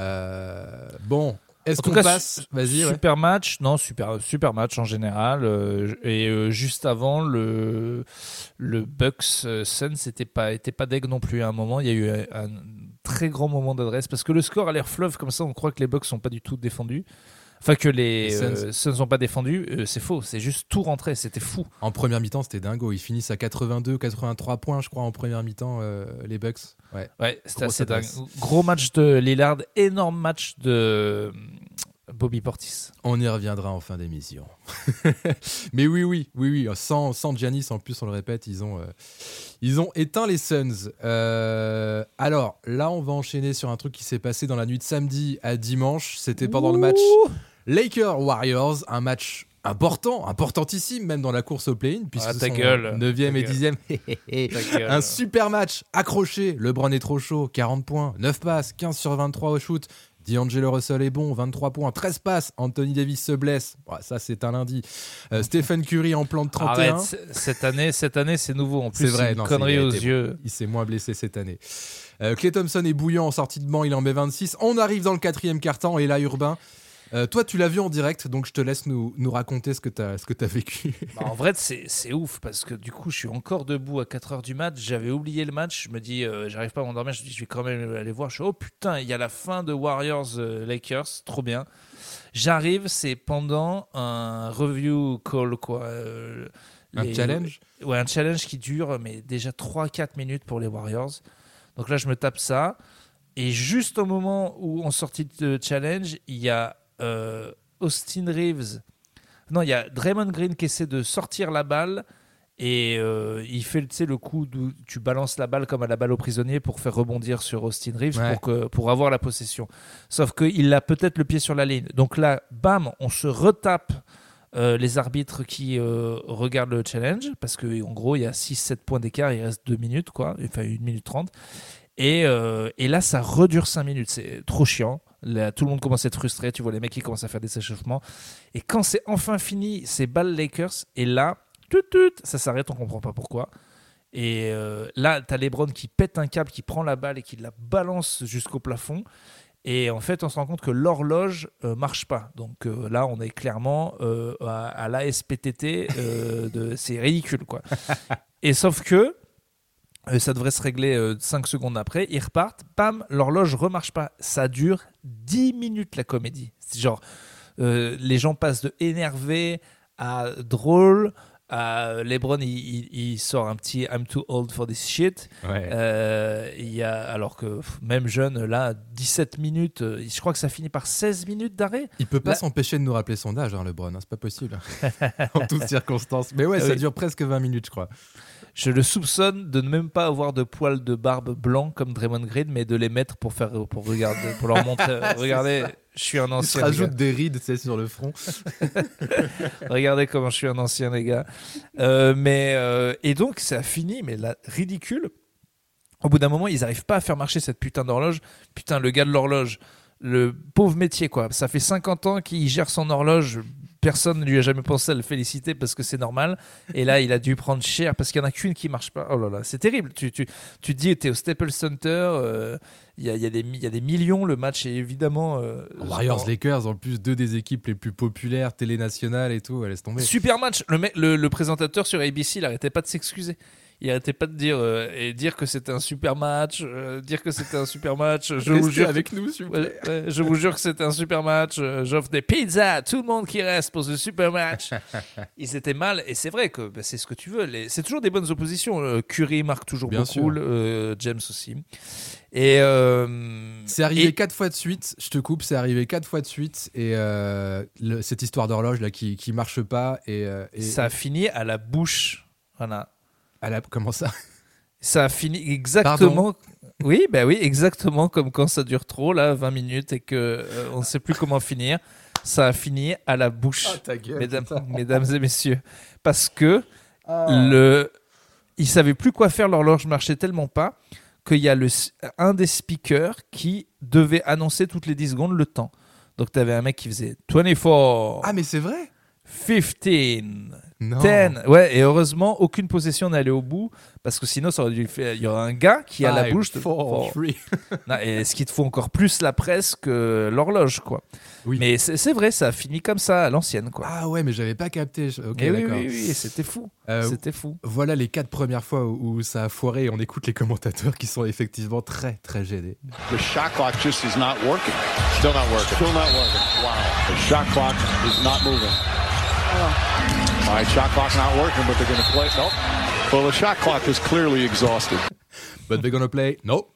Euh, bon, est-ce En tout qu'on cas, passe su- Vas-y, ouais. super match, non, super, super match en général. euh, et euh, juste avant, le, le Bucks euh, Suns n'était pas, était pas deg non plus à un moment. Il y a eu un, un très grand moment d'adresse parce que le score a l'air fleuve comme ça. On croit que les Bucks sont pas du tout défendus. Enfin, que les, Les Suns. euh, Suns n'ont pas défendu. Euh, c'est faux, c'est juste tout rentré. C'était fou. En première mi-temps, c'était dingo. Ils finissent à quatre-vingt-deux, quatre-vingt-trois points, je crois, en première mi-temps, euh, les Bucks. Ouais. Ouais, c'était Grosse assez dingue. adresse. Gros match de Lillard, énorme match de euh, Bobby Portis. On y reviendra en fin d'émission. Mais oui, oui, oui, oui. Sans, sans Giannis, en plus, on le répète, ils ont, euh, ils ont éteint les Suns. Euh, alors, là, on va enchaîner sur un truc qui s'est passé dans la nuit de samedi à dimanche. C'était pendant le match Lakers-Warriors, un match important, importantissime même dans la course au play-in, puisque Ah, ta ce sont gueule. neuvième Ta et gueule. dixième. Ta gueule. Un super match accroché. LeBron est trop chaud, quarante points, neuf passes, quinze sur vingt-trois au shoot. D'Angelo Russell est bon, vingt-trois points, treize passes. Anthony Davis se blesse. Ouais, ça, c'est un lundi. Euh, Stephen Curry en plan de trente et un. Arrête, c- cette année, cette année, c'est nouveau. En plus, C'est vrai, une non, connerie c'est- il a aux été yeux. Il s'est moins blessé cette année. Euh, Klay Thompson est bouillant en sortie de banc, il en met vingt-six. On arrive dans le quatrième quart-temps et là, Urbain, euh, toi, tu l'as vu en direct, donc je te laisse nous, nous raconter ce que tu as ce que t'as vécu. Bah, en vrai, c'est, c'est ouf parce que du coup, je suis encore debout à quatre heures du mat. J'avais oublié le match. Je me dis, euh, j'arrive pas à m'endormir. Je me dis, je vais quand même aller voir. Je suis, oh putain, il y a la fin de Warriors-Lakers. Trop bien. J'arrive, c'est pendant un review call, quoi. Euh, Un les- challenge Ouais, un challenge qui dure mais déjà trois à quatre minutes pour les Warriors. Donc là, je me tape ça. Et juste au moment où on sortit de challenge, il y a euh, Austin Reeves. Non, il y a Draymond Green qui essaie de sortir la balle. Et euh, il fait tu sais, le coup où tu balances la balle comme à la balle au prisonnier pour faire rebondir sur Austin Reeves Ouais. pour, que, pour avoir la possession. Sauf qu'il a peut-être le pied sur la ligne. Donc là, bam, on se retape euh, les arbitres qui euh, regardent le challenge parce qu'en gros, il y a six sept points d'écart, il reste deux minutes, quoi, enfin une minute trente. Et, euh, et là, ça redure cinq minutes. C'est trop chiant. Là, tout le monde commence à être frustré. Tu vois les mecs qui commencent à faire des échauffements. Et quand c'est enfin fini, c'est balle Lakers. Et là, tout, tout, ça s'arrête. On comprend pas pourquoi. Et euh, là, t'as LeBron qui pète un câble, qui prend la balle et qui la balance jusqu'au plafond. Et en fait, on se rend compte que l'horloge euh, marche pas. Donc euh, là, on est clairement euh, à, à l'A S P T T. Euh, de, c'est ridicule, quoi. Et sauf que euh, ça devrait se régler euh, cinq secondes après. Ils repartent. Bam, l'horloge remarche pas. Ça dure dix minutes, la comédie. C'est genre, euh, les gens passent de énervé à drôle. Uh, LeBron il, il, il sort un petit I'm too old for this shit. Ouais. Euh, il y a, alors que pff, même jeune, là, dix-sept minutes, euh, je crois que ça finit par seize minutes d'arrêt. Il peut pas là... s'empêcher de nous rappeler son âge, hein, LeBron, hein, c'est pas possible. En toutes circonstances. Mais ouais, Ah ça oui. dure presque vingt minutes, je crois. Je le soupçonne de ne même pas avoir de poils de barbe blancs comme Draymond Green, mais de les mettre pour faire, pour regarder, pour leur montrer. Regardez, je suis un Il se ancien. rajoute gars. des rides, tu sais, sur le front. Regardez comment je suis un ancien, les gars. Euh, mais euh, et donc ça a fini, mais là, ridicule. Au bout d'un moment, ils n'arrivent pas à faire marcher cette putain d'horloge. Putain, le gars de l'horloge, le pauvre métier, quoi. Ça fait cinquante ans qu'il gère son horloge. Personne ne lui a jamais pensé à le féliciter parce que c'est normal. Et là, il a dû prendre cher parce qu'il n'y en a qu'une qui ne marche pas. Oh là là, c'est terrible. Tu, tu, tu te dis, tu es au Staples Center, euh, il y, a, il y, a des, il y a des millions. Le match est évidemment. Euh, Warriors Lakers, en plus, deux des équipes les plus populaires, télé nationale et tout, laisse tomber. Super match. Le, mec, le, le présentateur sur A B C, il n'arrêtait pas de s'excuser. Il arrêtait pas de dire euh, et dire que c'était un super match, euh, dire que c'était un super match. Je vous jure avec nous, s'il vous plaît. Ouais, ouais, je vous jure que c'était un super match. Euh, J'offre des pizzas à tout le monde qui reste pour ce super match. Ils étaient mal et c'est vrai que bah, c'est ce que tu veux. Les... C'est toujours des bonnes oppositions. Euh, Curry marque toujours Bien beaucoup, sûr. euh, James aussi. Et euh, c'est arrivé et... quatre fois de suite. Je te coupe, c'est arrivé quatre fois de suite et euh, le, cette histoire d'horloge là qui qui marche pas et, euh, et ça a fini à la bouche. Voilà. À la... Comment ça? Ça a fini exactement. Pardon oui, bah oui, exactement comme quand ça dure trop, là, vingt minutes et que euh, on ne sait plus comment finir. Ça a fini à la bouche, Ah, ta gueule, mesdames, putain. mesdames et messieurs, parce que Ah. le, ils savaient plus quoi faire. L'horloge marchait tellement pas qu'il y a le, un des speakers qui devait annoncer toutes les dix secondes le temps. Donc tu avais un mec qui faisait vingt-quatre, Ah, mais c'est vrai? quinze. Non. dix, ouais, et heureusement, aucune possession n'allait au bout, parce que sinon, ça aurait dû faire. Il y aura un gars qui a la Five, bouche. De... four, Oh. three. Non, et ce qui te faut encore plus la presse que l'horloge, quoi. Oui. Mais c'est, c'est vrai, ça a fini comme ça à l'ancienne, quoi. Ah ouais, mais j'avais pas capté. Je- Ok, Et oui, d'accord. oui, oui, c'était fou. Euh, C'était fou. Voilà les quatre premières fois où, où ça a foiré et on écoute les commentateurs qui sont effectivement très très gênés. The shot clock just is not working. Still not working. Still not working. Wow. The shot clock is not moving. All right, shot clock's not working, but they're going to play. Nope. Well, the shot clock is clearly exhausted. But they're gonna play. Nope.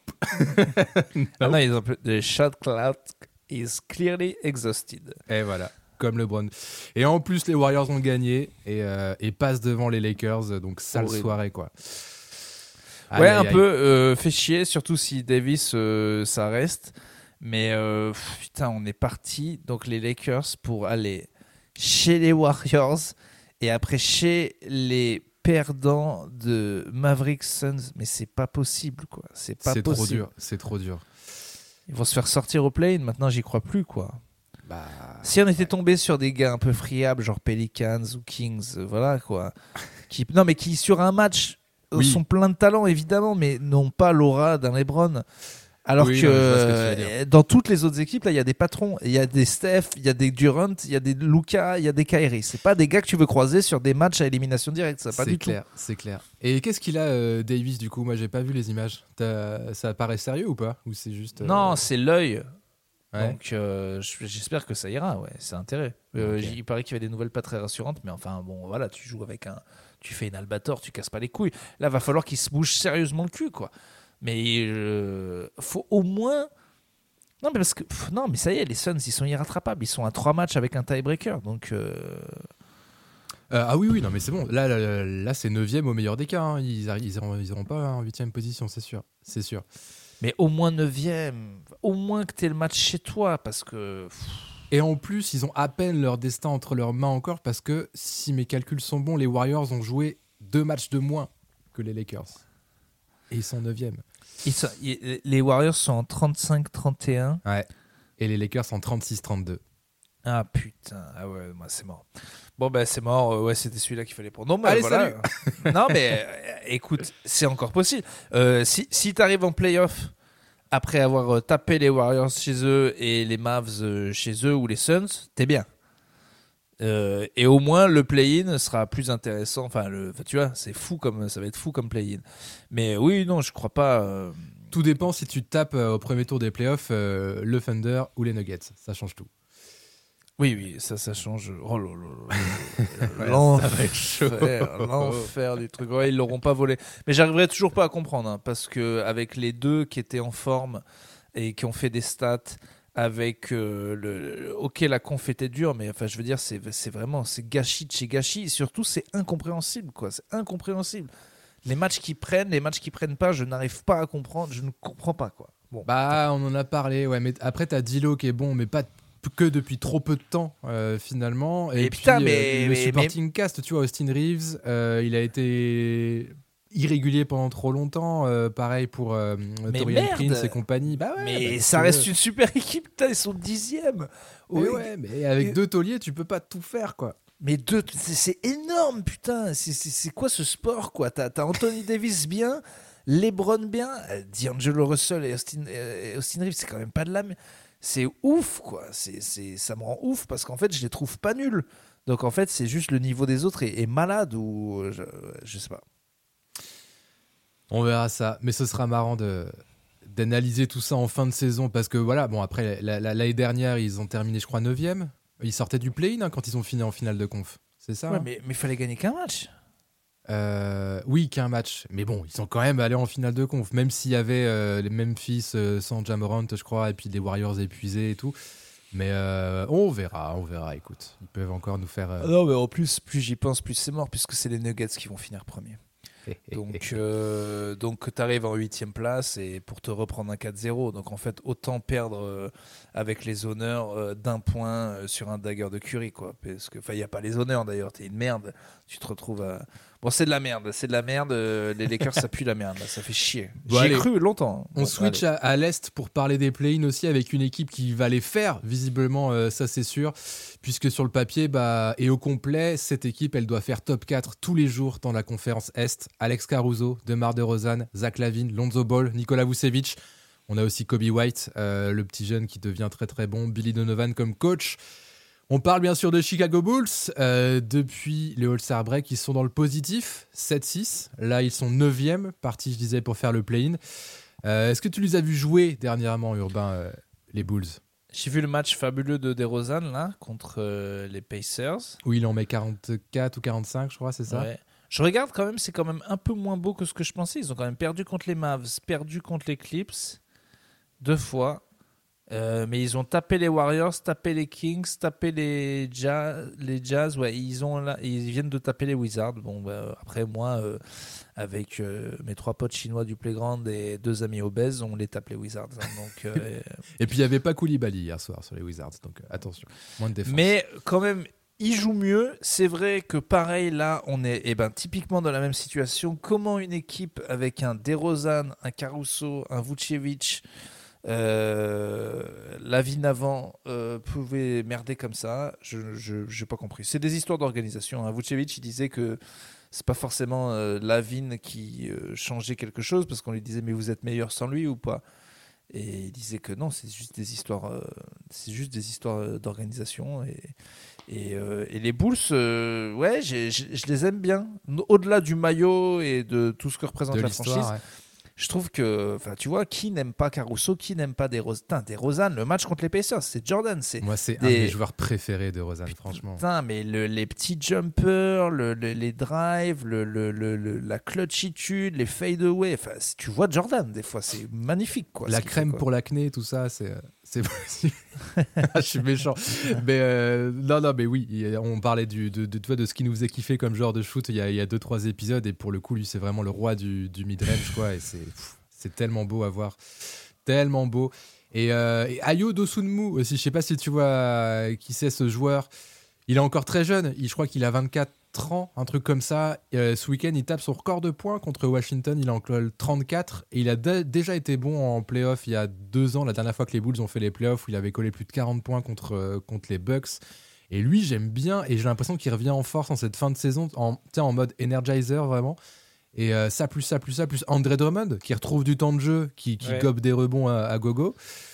Ah non, ils ont plus- The shot clock is clearly exhausted. Et voilà, comme LeBron. Et en plus, les Warriors ont gagné et, euh, et passent devant les Lakers, donc sale Horrible. soirée quoi. Ouais, Aïe, un aïe, peu aïe. euh, fait chier, surtout si Davis, euh, ça reste. Mais euh, pff, putain, on est parti. Donc les Lakers pour aller chez les Warriors et après chez les perdants de Mavericks Suns. Mais c'est pas possible, quoi. C'est pas C'est possible. trop dur, c'est trop dur. Ils vont se faire sortir au play. Maintenant, j'y crois plus, quoi. Bah, Si on était tombé sur des gars un peu friables, genre Pelicans ou Kings, euh, voilà quoi. Qui, non, mais qui sur un match euh, Oui. sont pleins de talent, évidemment, mais n'ont pas l'aura d'un LeBron. Alors Oui, que, non, je vois ce que tu veux euh, dire. dans toutes les autres équipes, là, il y a des patrons. Il y a des Steph, il y a des Durant, il y a des Luka, il y a des Kyrie. C'est pas des gars que tu veux croiser sur des matchs à élimination directe. Ça, pas c'est du clair, c'est clair. Et qu'est-ce qu'il a, euh, Davis, du coup? Moi, j'ai pas vu les images. T'as- Ça paraît sérieux ou pas? Ou c'est juste. tout. euh, Non, c'est l'œil. ouais. Donc euh, j- j'espère que ça ira, ouais, c'est intérêt. Euh, Ok. j- Il paraît qu'il y avait des nouvelles pas très rassurantes, mais enfin bon, voilà, tu joues avec un, tu fais une Albator, tu casses pas les couilles. Là, va falloir qu'il se bouge sérieusement le cul, quoi. Mais euh, faut au moins, non mais parce que pff, non mais ça y est, les Suns ils sont irrattrapables, ils sont à trois matchs avec un tiebreaker, donc euh, Euh, ah oui, oui, non, mais c'est bon. Là, là, là, là, c'est neuvième au meilleur des cas. Hein. Ils, arri- ils, iront, ils iront pas en huitième position, c'est sûr. C'est sûr. mais au moins neuvième, au moins que t'aies le match chez toi, parce que pff, Et en plus, ils ont à peine leur destin entre leurs mains encore parce que, si mes calculs sont bons, les Warriors ont joué deux matchs de moins que les Lakers. Et ils sont neuvième. ils sont- ils- les Warriors sont en trente-cinq trente et un. Ouais. et les Lakers en trente-six trente-deux. Ah putain, ah ouais, moi c'est mort. Bon ben c'est mort, euh, ouais c'était celui-là qu'il fallait prendre. Non mais Allez, voilà. Non mais euh, écoute, c'est encore possible. Euh, si si t'arrives en playoff après avoir euh, tapé les Warriors chez eux et les Mavs euh, chez eux ou les Suns, t'es bien. Euh, et au moins le play-in sera plus intéressant. Enfin, le, enfin, tu vois, c'est fou comme ça va être fou comme play-in. Mais oui, non, je crois pas. Euh... Tout dépend si tu tapes euh, au premier tour des playoffs euh, le Thunder ou les Nuggets. Ça change tout. Oui, oui, ça, ça change. Oh là là, Ouais, l'enfer, l'enfer du truc. Ouais, ils l'auront pas volé. Mais j'arriverai toujours pas à comprendre, hein, parce que avec les deux qui étaient en forme et qui ont fait des stats, avec euh, le, le, ok, la conf était dure, mais enfin, je veux dire, c'est, c'est vraiment, c'est gâchis de chez gâchis. Et surtout, c'est incompréhensible, quoi. C'est incompréhensible. Les matchs qu'ils prennent, les matchs qu'ils prennent pas, je n'arrive pas à comprendre. Je ne comprends pas, quoi. Bon. Bah, on en a parlé, ouais. Mais après, t'as D'Lo qui est bon, mais pas que depuis trop peu de temps euh, finalement. Et, et puis putain, mais, euh, le mais, supporting mais... cast, tu vois, Austin Reeves, euh, il a été irrégulier pendant trop longtemps. Euh, pareil pour euh, Taurean Prince et compagnie. Bah ouais, mais bah, ça reste veux. une super équipe. Putain, ils sont dixième. Oui. Mais ouais, mais avec et... deux tauliers, tu peux pas tout faire, quoi. Mais deux, c'est, c'est énorme, putain. C'est, c'est, c'est quoi ce sport, quoi? T'as, t'as Anthony Davis bien, LeBron bien, euh, D'Angelo Russell et Austin, euh, Austin Reeves, c'est quand même pas de la. C'est ouf, quoi. C'est, c'est, ça me rend ouf parce qu'en fait, je les trouve pas nuls. Donc en fait, c'est juste le niveau des autres est, est malade ou je, je sais pas. On verra ça, mais ce sera marrant de d'analyser tout ça en fin de saison parce que voilà, bon après la, la, l'année dernière, ils ont terminé, je crois, neuvième. Ils sortaient du play-in hein, quand ils ont fini en finale de conf. C'est ça. Ouais, hein mais il fallait gagner qu'un match. Euh, oui, qu'un match. Mais bon, ils sont quand même allés en finale de conf, même s'il y avait euh, les Memphis euh, sans Ja Morant, je crois, et puis les Warriors épuisés et tout. Mais euh, on verra, on verra. Écoute, ils peuvent encore nous faire. Euh... Non, mais en plus, plus j'y pense, plus c'est mort, puisque c'est les Nuggets qui vont finir premier. Donc, euh, donc tu arrives en huitième place et pour te reprendre un quatre zéro. Donc en fait, autant perdre euh, avec les honneurs euh, d'un point euh, sur un dagger de Curry, quoi. Parce que, enfin, il n'y a pas les honneurs d'ailleurs. T'es une merde. Tu te retrouves à. Bon, c'est de la merde. C'est de la merde. Euh, les Lakers, ça pue la merde. Là. Ça fait chier. Bon, J'y allez, ai cru longtemps. On bon, switch à, à l'Est pour parler des play-in aussi avec une équipe qui va les faire, visiblement, euh, ça c'est sûr. Puisque sur le papier, bah, et au complet, cette équipe, elle doit faire top quatre tous les jours dans la conférence Est. Alex Caruso, DeMar DeRozan, Zach LaVine, Lonzo Ball, Nikola Vucevic. On a aussi Kobe White, euh, le petit jeune qui devient très très bon, Billy Donovan comme coach. On parle bien sûr de Chicago Bulls. Euh, depuis le All-Star Break, ils sont dans le positif, sept six. Là, ils sont neuvième, parti, je disais, pour faire le play-in. Euh, est-ce que tu les as vus jouer dernièrement, Urbain, euh, les Bulls ? J'ai vu le match fabuleux de DeRozan là, contre euh, les Pacers. Où il en met quarante-quatre ou quarante-cinq, je crois, c'est ça ? Ouais. Je regarde quand même, c'est quand même un peu moins beau que ce que je pensais. Ils ont quand même perdu contre les Mavs, perdu contre les Clips, deux fois. Euh, mais ils ont tapé les Warriors, tapé les Kings, tapé les Jazz, les Jazz ouais, ils, ont là, ils viennent de taper les Wizards. Bon, bah, après, moi, euh, avec euh, mes trois potes chinois du Playground et deux amis obèses, on les tape les Wizards. Hein, donc, euh, et puis, il n'y avait pas Koulibaly hier soir sur les Wizards, donc euh, attention, moins de défense. Mais quand même, ils jouent mieux. C'est vrai que pareil, là, on est eh ben, typiquement dans la même situation. Comment une équipe avec un DeRozan, un Caruso, un Vucevic... Euh, LaVine avant euh, pouvait merder comme ça, je n'ai pas compris. C'est des histoires d'organisation. Hein. Vucevic, il disait que c'est pas forcément euh, LaVine qui euh, changeait quelque chose parce qu'on lui disait mais vous êtes meilleur sans lui ou pas. Et il disait que non, c'est juste des histoires, euh, c'est juste des histoires d'organisation. Et, et, euh, et les Bulls, euh, ouais, j'ai, j'ai, je les aime bien. Au-delà du maillot et de tout ce que représente de la franchise. Ouais. Je trouve que, enfin, tu vois, qui n'aime pas Caruso, qui n'aime pas DeRozan, DeRozan, le match contre les Pacers, c'est Jordan. C'est Moi, c'est des... un de mes joueurs préférés, DeRozan, franchement. Putain, mais le, les petits jumpers, le, le, les drives, le, le, le, le, la clutchitude, les fade-away, enfin, tu vois Jordan, des fois, c'est magnifique, quoi. La crème fait, pour l'acné, tout ça, c'est... C'est possible. Je suis méchant. Mais euh, non, non, mais oui, on parlait du, de, de, de, de ce qui nous faisait kiffer comme genre de shoot il y a, il y a deux, trois épisodes. Et pour le coup, lui, c'est vraiment le roi du, du mid-range, quoi. Et c'est, pff, c'est tellement beau à voir. Tellement beau. Et, euh, et Ayo Dosunmu aussi, je sais pas si tu vois qui c'est ce joueur. il est encore très jeune. Il, je crois qu'il a vingt-quatre ans, un truc comme ça. Euh, ce week-end, il tape son record de points contre Washington. Il en colle trente-quatre. Et il a de- déjà été bon en playoff il y a deux ans, la dernière fois que les Bulls ont fait les playoffs, où il avait collé plus de quarante points contre, euh, contre les Bucks. Et lui, j'aime bien. Et j'ai l'impression qu'il revient en force en cette fin de saison, en, tiens, en mode Energizer, vraiment. Et euh, ça, plus ça, plus ça, plus André Drummond, qui retrouve du temps de jeu, qui, qui Ouais. gobe des rebonds à, à gogo.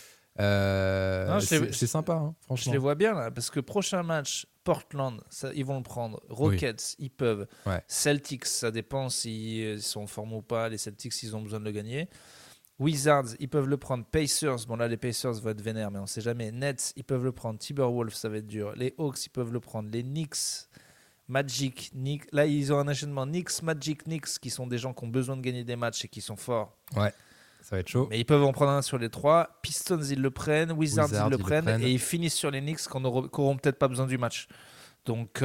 Euh, Non, je c'est, sais- c'est sympa, hein, Je franchement. les vois bien là, parce que prochain match, Portland, ça, ils vont le prendre. Rockets, ils peuvent. Ouais. Celtics, ça dépend s'ils sont en forme ou pas. Les Celtics, ils ont besoin de le gagner. Wizards, ils peuvent le prendre. Pacers, bon là, les Pacers vont être vénères, mais on sait jamais. Nets, ils peuvent le prendre. Timberwolves, ça va être dur. Les Hawks, ils peuvent le prendre. Les Knicks, Magic, Knicks. Là, ils ont un enchaînement Knicks, Magic, Knicks, qui sont des gens qui ont besoin de gagner des matchs et qui sont forts. Ça va être chaud. Mais ils peuvent en prendre un sur les trois. Pistons, ils le prennent. Wizards, Wizards, ils le ils le prennent. prennent. Et ils finissent sur les Knicks qui n'auront peut-être pas besoin du match. Donc,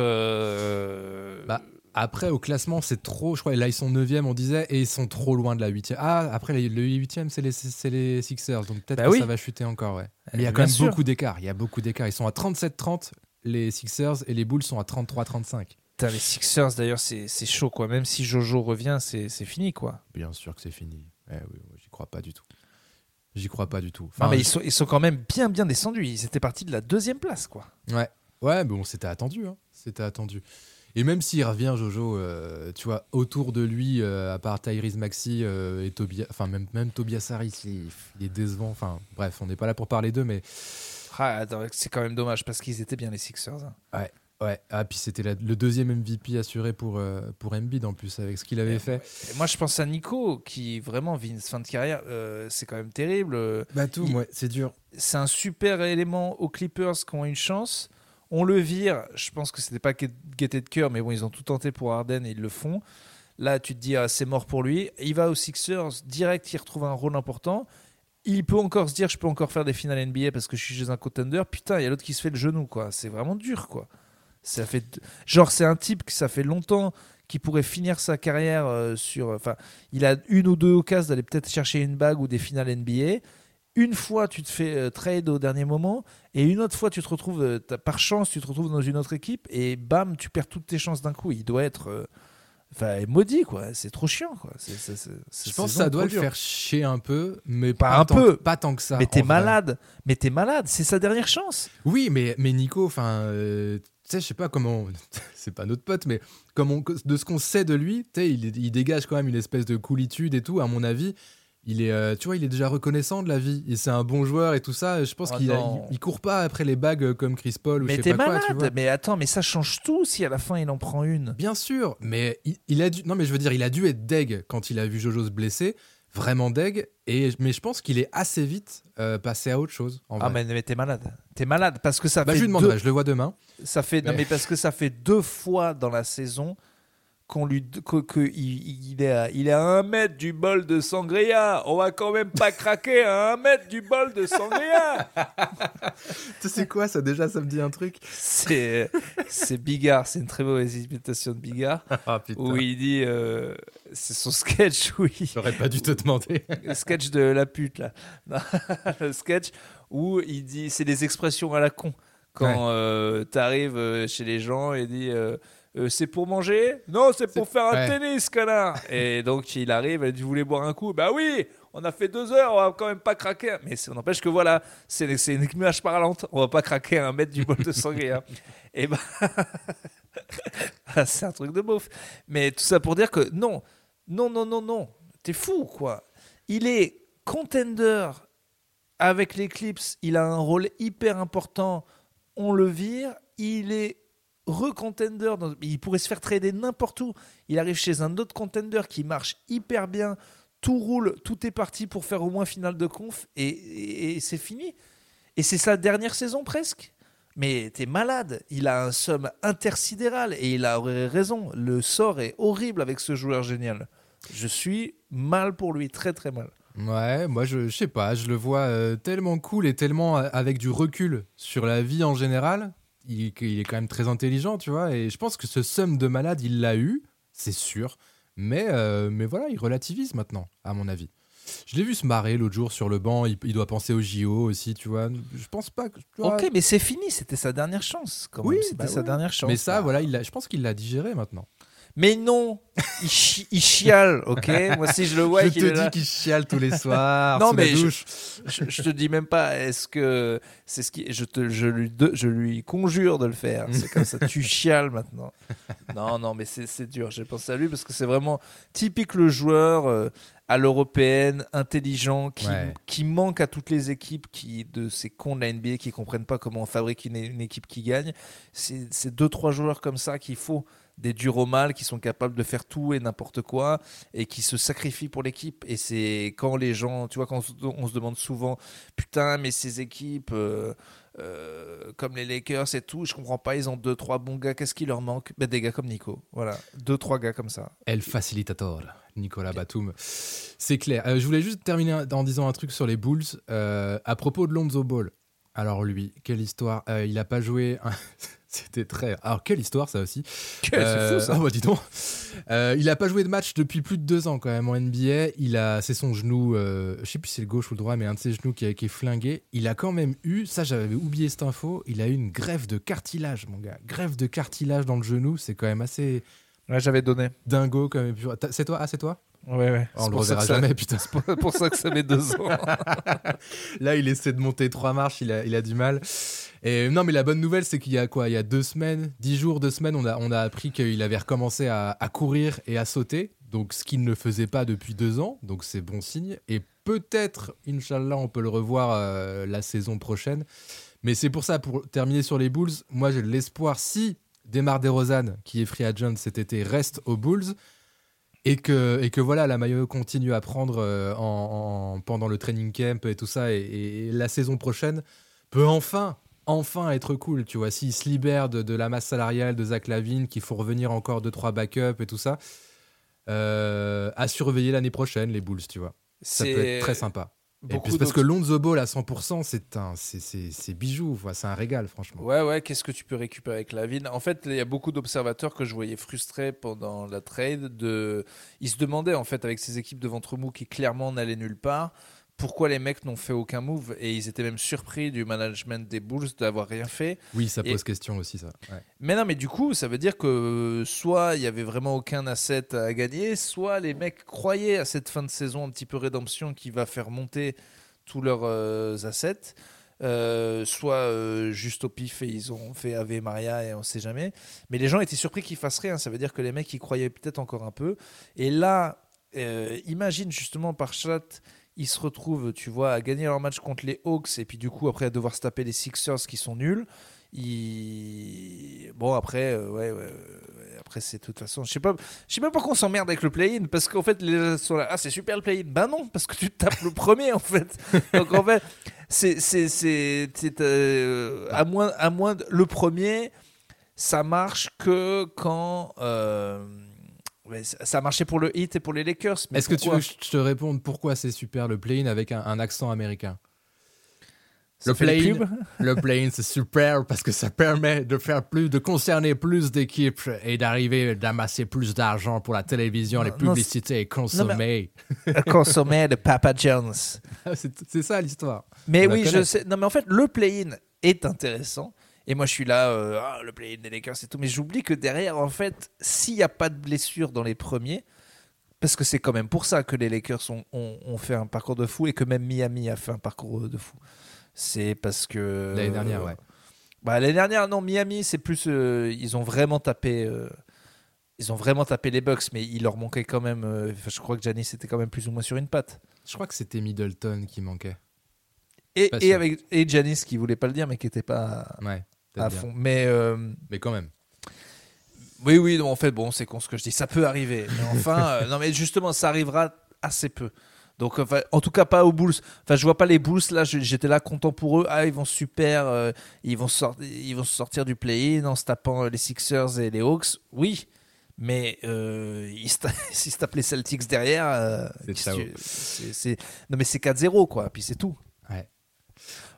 euh... Bah, après, au classement, c'est trop. Je crois là, ils sont neuvième, on disait, et ils sont trop loin de la huitième. Ah, après, les- le huitième, c'est les, c'est les Sixers. Donc peut-être Bah que oui. ça va chuter encore, ouais. Mais il y a bien quand même sûr. beaucoup d'écart. Il y a beaucoup d'écart. Ils sont à trente-sept trente, les Sixers, et les Bulls sont à trente-trois trente-cinq. Putain, les Sixers, d'ailleurs, c'est c'est chaud, quoi. Même si Jojo revient, c'est c'est fini, quoi. Bien sûr que c'est fini. Eh oui, oui, j'y crois pas du tout. J'y crois pas du tout. Non, Enfin, mais je- ils sont, ils sont quand même bien, bien descendus. Ils étaient partis de la deuxième place, quoi. Ouais, ouais, mais bon, c'était attendu, hein. C'était attendu. Et même s'il revient, Jojo, euh, tu vois, autour de lui, euh, à part Tyrese Maxey euh, et Tobias, enfin même, même Tobias Harris, il est, il est décevant. Enfin, bref, on n'est pas là pour parler d'eux, mais Ah, attends, c'est quand même dommage parce qu'ils étaient bien, les Sixers. hein. ouais. Ah, puis c'était la- le deuxième M V P assuré pour, euh, pour Embiid en plus, avec ce qu'il avait Et- fait. Et moi, je pense à Nico qui vraiment vit une fin de carrière. euh, c'est quand même terrible. Euh, Bah, tout, Il- ouais, c'est dur. c'est un super élément aux Clippers qui ont une chance. On le vire. Je pense que c'était pas gai- gaieté de cœur, mais bon, ils ont tout tenté pour Harden et ils le font. Là, tu te dis, ah, c'est mort pour lui. Il va aux Sixers, direct, il retrouve un rôle important. Il peut encore se dire, je peux encore faire des finales N B A parce que je suis chez un contender. Putain, il y a l'autre qui se fait le genou, quoi. C'est vraiment dur, quoi. Ça fait, genre, c'est un type que ça fait longtemps qui pourrait finir sa carrière euh, sur. Enfin, il a une ou deux occasions d'aller peut-être chercher une bague ou des finales N B A. Une fois, tu te fais euh, trade au dernier moment, et une autre fois, tu te retrouves, euh, t'as- par chance, tu te retrouves dans une autre équipe, et bam, tu perds toutes tes chances d'un coup. Il doit être euh, enfin, maudit, quoi. C'est trop chiant, quoi. C'est, c'est, c'est, Je pense que ça doit le faire chier un peu, mais Pas pas, un tant, peu. pas tant que ça. Mais t'es en vrai. malade, mais t'es malade, c'est sa dernière chance. Oui, mais, mais Nico, enfin, euh, tu sais, je sais pas comment, c'est pas notre pote, mais comme on- de ce qu'on sait de lui, tu sais, il, est- il dégage quand même une espèce de coolitude et tout. À mon avis, il est, euh, tu vois, il est déjà reconnaissant de la vie. Et c'est un bon joueur et tout ça. Je pense Oh qu'il a- non. il, il court pas après les bagues comme Chris Paul ou Mais je t'es sais pas malade. quoi, tu vois. Mais attends, mais ça change tout si à la fin il en prend une. Bien sûr, mais il, il a dû, non mais je veux dire, il a dû être deg quand il a vu Jojo se blesser, vraiment deg. Et mais je pense qu'il est assez vite euh, passé à autre chose. En Ah vrai. mais, mais t'es malade, t'es malade parce que ça Bah, fait je lui deux- demanderai, je le vois demain. ça fait non Mais- mais parce que ça fait deux fois dans la saison qu'on lui que, que il, il est à, il est à un mètre du bol de sangria. On va quand même pas craquer à un mètre du bol de sangria. Tu sais quoi, ça déjà, ça me dit un truc. c'est c'est Bigard, c'est une très mauvaise imitation de Bigard Ah putain. où il dit euh, c'est son sketch où il, J'aurais pas dû te demander. le sketch de la pute là. Non, le sketch où il dit c'est des expressions à la con quand euh, t'arrives euh, chez les gens et dit euh, Euh, c'est pour manger? Non, c'est pour faire un ouais. tennis, connard. Et donc il arrive, elle dit vous voulez boire un coup? Bah oui, on a fait deux heures, on va quand même pas craquer. Mais ça n'empêche que voilà, c'est c'est une image parlante, on va pas craquer à un mètre du bol de sangria. Et bah c'est un truc de beauf. Mais tout ça pour dire que non, non, non, non, non, t'es fou quoi. Il est contender avec les Clips, il a un rôle hyper important, on le vire, il est recontender, dans... il pourrait se faire trader n'importe où, il arrive chez un autre contender qui marche hyper bien, tout roule, tout est parti pour faire au moins finale de conf, et, et, et c'est fini. Et c'est sa dernière saison presque. Mais t'es malade, il a un somme intersidéral, et il a raison, le sort est horrible avec ce joueur génial. Je suis mal pour lui, très très mal. Ouais, moi je, je sais pas, je le vois euh, tellement cool et tellement euh, avec du recul sur la vie en général. Il, il est quand même très intelligent, tu vois, et je pense que ce somme de malade, il l'a eu, c'est sûr, mais, euh, mais voilà, il relativise maintenant, à mon avis. Je l'ai vu se marrer l'autre jour sur le banc. Il, il doit penser au J O aussi, tu vois. Je pense pas que. Tu vois... Ok, mais c'est fini. C'était sa dernière chance. Quand Oui, même. C'était bah sa ouais. dernière chance. Mais ça, Bah. voilà, il l'a- je pense qu'il l'a digéré maintenant. Mais non, il, chi- il chiale, ok. Moi, si je le vois, je et qu'il te est dis là. qu'il chiale tous les soirs Non, sous mais la je- douche. Je, je te dis même pas. Est-ce que c'est ce qui je te je lui de- je lui conjure de le faire. C'est comme ça. Tu chiales maintenant. Non, non, mais c'est c'est dur. J'ai pensé à lui parce que c'est vraiment typique le joueur euh, à l'européenne, intelligent, qui Ouais. qui manque à toutes les équipes qui de ces cons de la N B A qui comprennent pas comment on fabrique une, une équipe qui gagne. C'est c'est deux trois joueurs comme ça qu'il faut. Des durs au mal qui sont capables de faire tout et n'importe quoi et qui se sacrifient pour l'équipe. Et c'est quand les gens, tu vois, quand on se, on se demande souvent, putain, mais ces équipes euh, euh, comme les Lakers et tout, je comprends pas, ils ont deux, trois bons gars, qu'est-ce qui leur manque? Ben, des gars comme Nico, voilà, deux, trois gars comme ça. El Facilitator, Nicolas Batum. C'est clair. Euh, je voulais juste terminer en disant un truc sur les Bulls. Euh, à propos de Lonzo Ball. Alors lui, quelle histoire. Euh, il a pas joué... un- C'était très... Alors quelle histoire ça aussi. C'est fou ça. Ah bah dis donc. Euh, il a pas joué de match depuis plus de deux ans quand même en N B A. Il a... C'est son genou, euh, je sais plus si c'est le gauche ou le droit, mais un de ses genoux qui, a... qui est flingué. Il a quand même eu, ça j'avais oublié cette info, il a eu une greffe de cartilage mon gars. Greffe de cartilage dans le genou, c'est quand même assez Ouais, j'avais donné. dingo quand même. T'as- C'est toi? Ah c'est toi? Ouais, ouais. Oh, on C'est le pour ça reverra que ça- jamais, putain. C'est pour- pour ça que ça met deux ans. Là, il essaie de monter trois marches, il a, il a du mal. Et non, mais la bonne nouvelle, c'est qu'il y a quoi? Il y a deux semaines, dix jours, deux semaines, on a, on a appris qu'il avait recommencé à, à courir et à sauter. Donc, ce qu'il ne faisait pas depuis deux ans. Donc, c'est bon signe. Et peut-être, Inch'Allah, on peut le revoir euh, la saison prochaine. Mais c'est pour ça, pour terminer sur les Bulls, moi, j'ai de l'espoir, si Demar DeRozan, qui est free agent cet été, reste aux Bulls, et que, et que voilà, la Mayo continue à prendre euh, en, en- pendant le training camp et tout ça, et, et la saison prochaine peut enfin, enfin être cool, tu vois, s'il se libère de, de la masse salariale de Zach LaVine, qu'il faut revenir encore deux trois backups et tout ça, euh, à surveiller l'année prochaine, les Bulls, tu vois. Ça peut être très sympa. Et Beaucoup puis, parce d'autres- que Lonzo Ball à cent pour cent, c'est un, c'est, c'est, c'est bijou, quoi. C'est un régal, franchement. Ouais, ouais, qu'est-ce que tu peux récupérer avec Lavine? En fait, il y a beaucoup d'observateurs que je voyais frustrés pendant la trade. De... Ils se demandaient, en fait, avec ces équipes de ventre mou qui clairement n'allaient nulle part, pourquoi les mecs n'ont fait aucun move. Et ils étaient même surpris du management des Bulls d'avoir rien fait. Oui, ça Et- pose question aussi, ça. Ouais. Mais non, mais du coup, ça veut dire que soit il y avait vraiment aucun asset à gagner, soit les mecs croyaient à cette fin de saison un petit peu rédemption qui va faire monter tous leurs euh, assets, euh, soit euh, juste au pif et ils ont fait Ave Maria et on sait jamais. Mais les gens étaient surpris qu'ils fassent rien. Ça veut dire que les mecs y croyaient peut-être encore un peu. Et là, euh, imagine justement par chat, ils se retrouvent, tu vois, à gagner leur match contre les Hawks et puis du coup après à devoir se taper les Sixers qui sont nuls. Ils... Bon après, euh, ouais, ouais, ouais, après c'est de toute façon, je sais pas, je sais même pas qu'on s'emmerde avec le play-in parce qu'en fait les gens sont là, ah c'est super le play-in, ben non parce que tu te tapes le premier en fait. Donc en fait c'est c'est c'est, c'est, euh, à moins à moins de- le premier, ça marche que quand euh, ouais, ça ça marchait pour le Heat et pour les Lakers. Mais Est-ce que tu pourquoi veux que je te réponde pourquoi c'est super le play-in avec un, un accent américain? Ça Le fait des play-in, pubs le play-in, c'est super parce que ça permet de faire plus, de concerner plus d'équipes et d'arriver d'amasser plus d'argent pour la télévision, les Non, non, publicités et consommer. consommer de Papa John's. c'est, c'est ça l'histoire. Mais On la oui, je connaît. sais. Non, mais en fait, le play-in est intéressant. Et moi, je suis là, euh, ah, le play-in des Lakers et tout. Mais j'oublie que derrière, en fait, s'il n'y a pas de blessure dans les premiers, parce que c'est quand même pour ça que les Lakers ont, ont, ont fait un parcours de fou et que même Miami a fait un parcours de fou. C'est parce que. L'année dernière, ouais. Bah, l'année dernière, non, Miami, c'est plus. euh, ils ont vraiment tapé. euh, ils ont vraiment tapé les Bucks, mais il leur manquait quand même. euh, enfin, je crois que Giannis était quand même plus ou moins sur une patte. Je crois que c'était Middleton qui manquait. Et, Pas et sûr. avec et Giannis qui voulait pas le dire, mais qui était pas Ouais, peut-être à bien. fond. Mais euh, Mais quand même. oui, oui, non, en fait, bon, c'est con ce que je dis. Ça peut arriver, mais enfin, euh, non, mais justement, ça arrivera assez peu. Donc, enfin, en tout cas, pas aux Bulls. Enfin, je vois pas les Bulls là. je- J'étais là content pour eux. Ah, ils vont super. euh, ils vont sortir. Ils vont sortir du play-in en se tapant les Sixers et les Hawks. Oui. Mais euh, ils, se ta- s'ils se tapent les Celtics derrière, euh, C'est qu'est-ce ciao. que tu- c'est- c'est- non mais c'est quatre zéro quoi. Puis c'est tout. Ouais.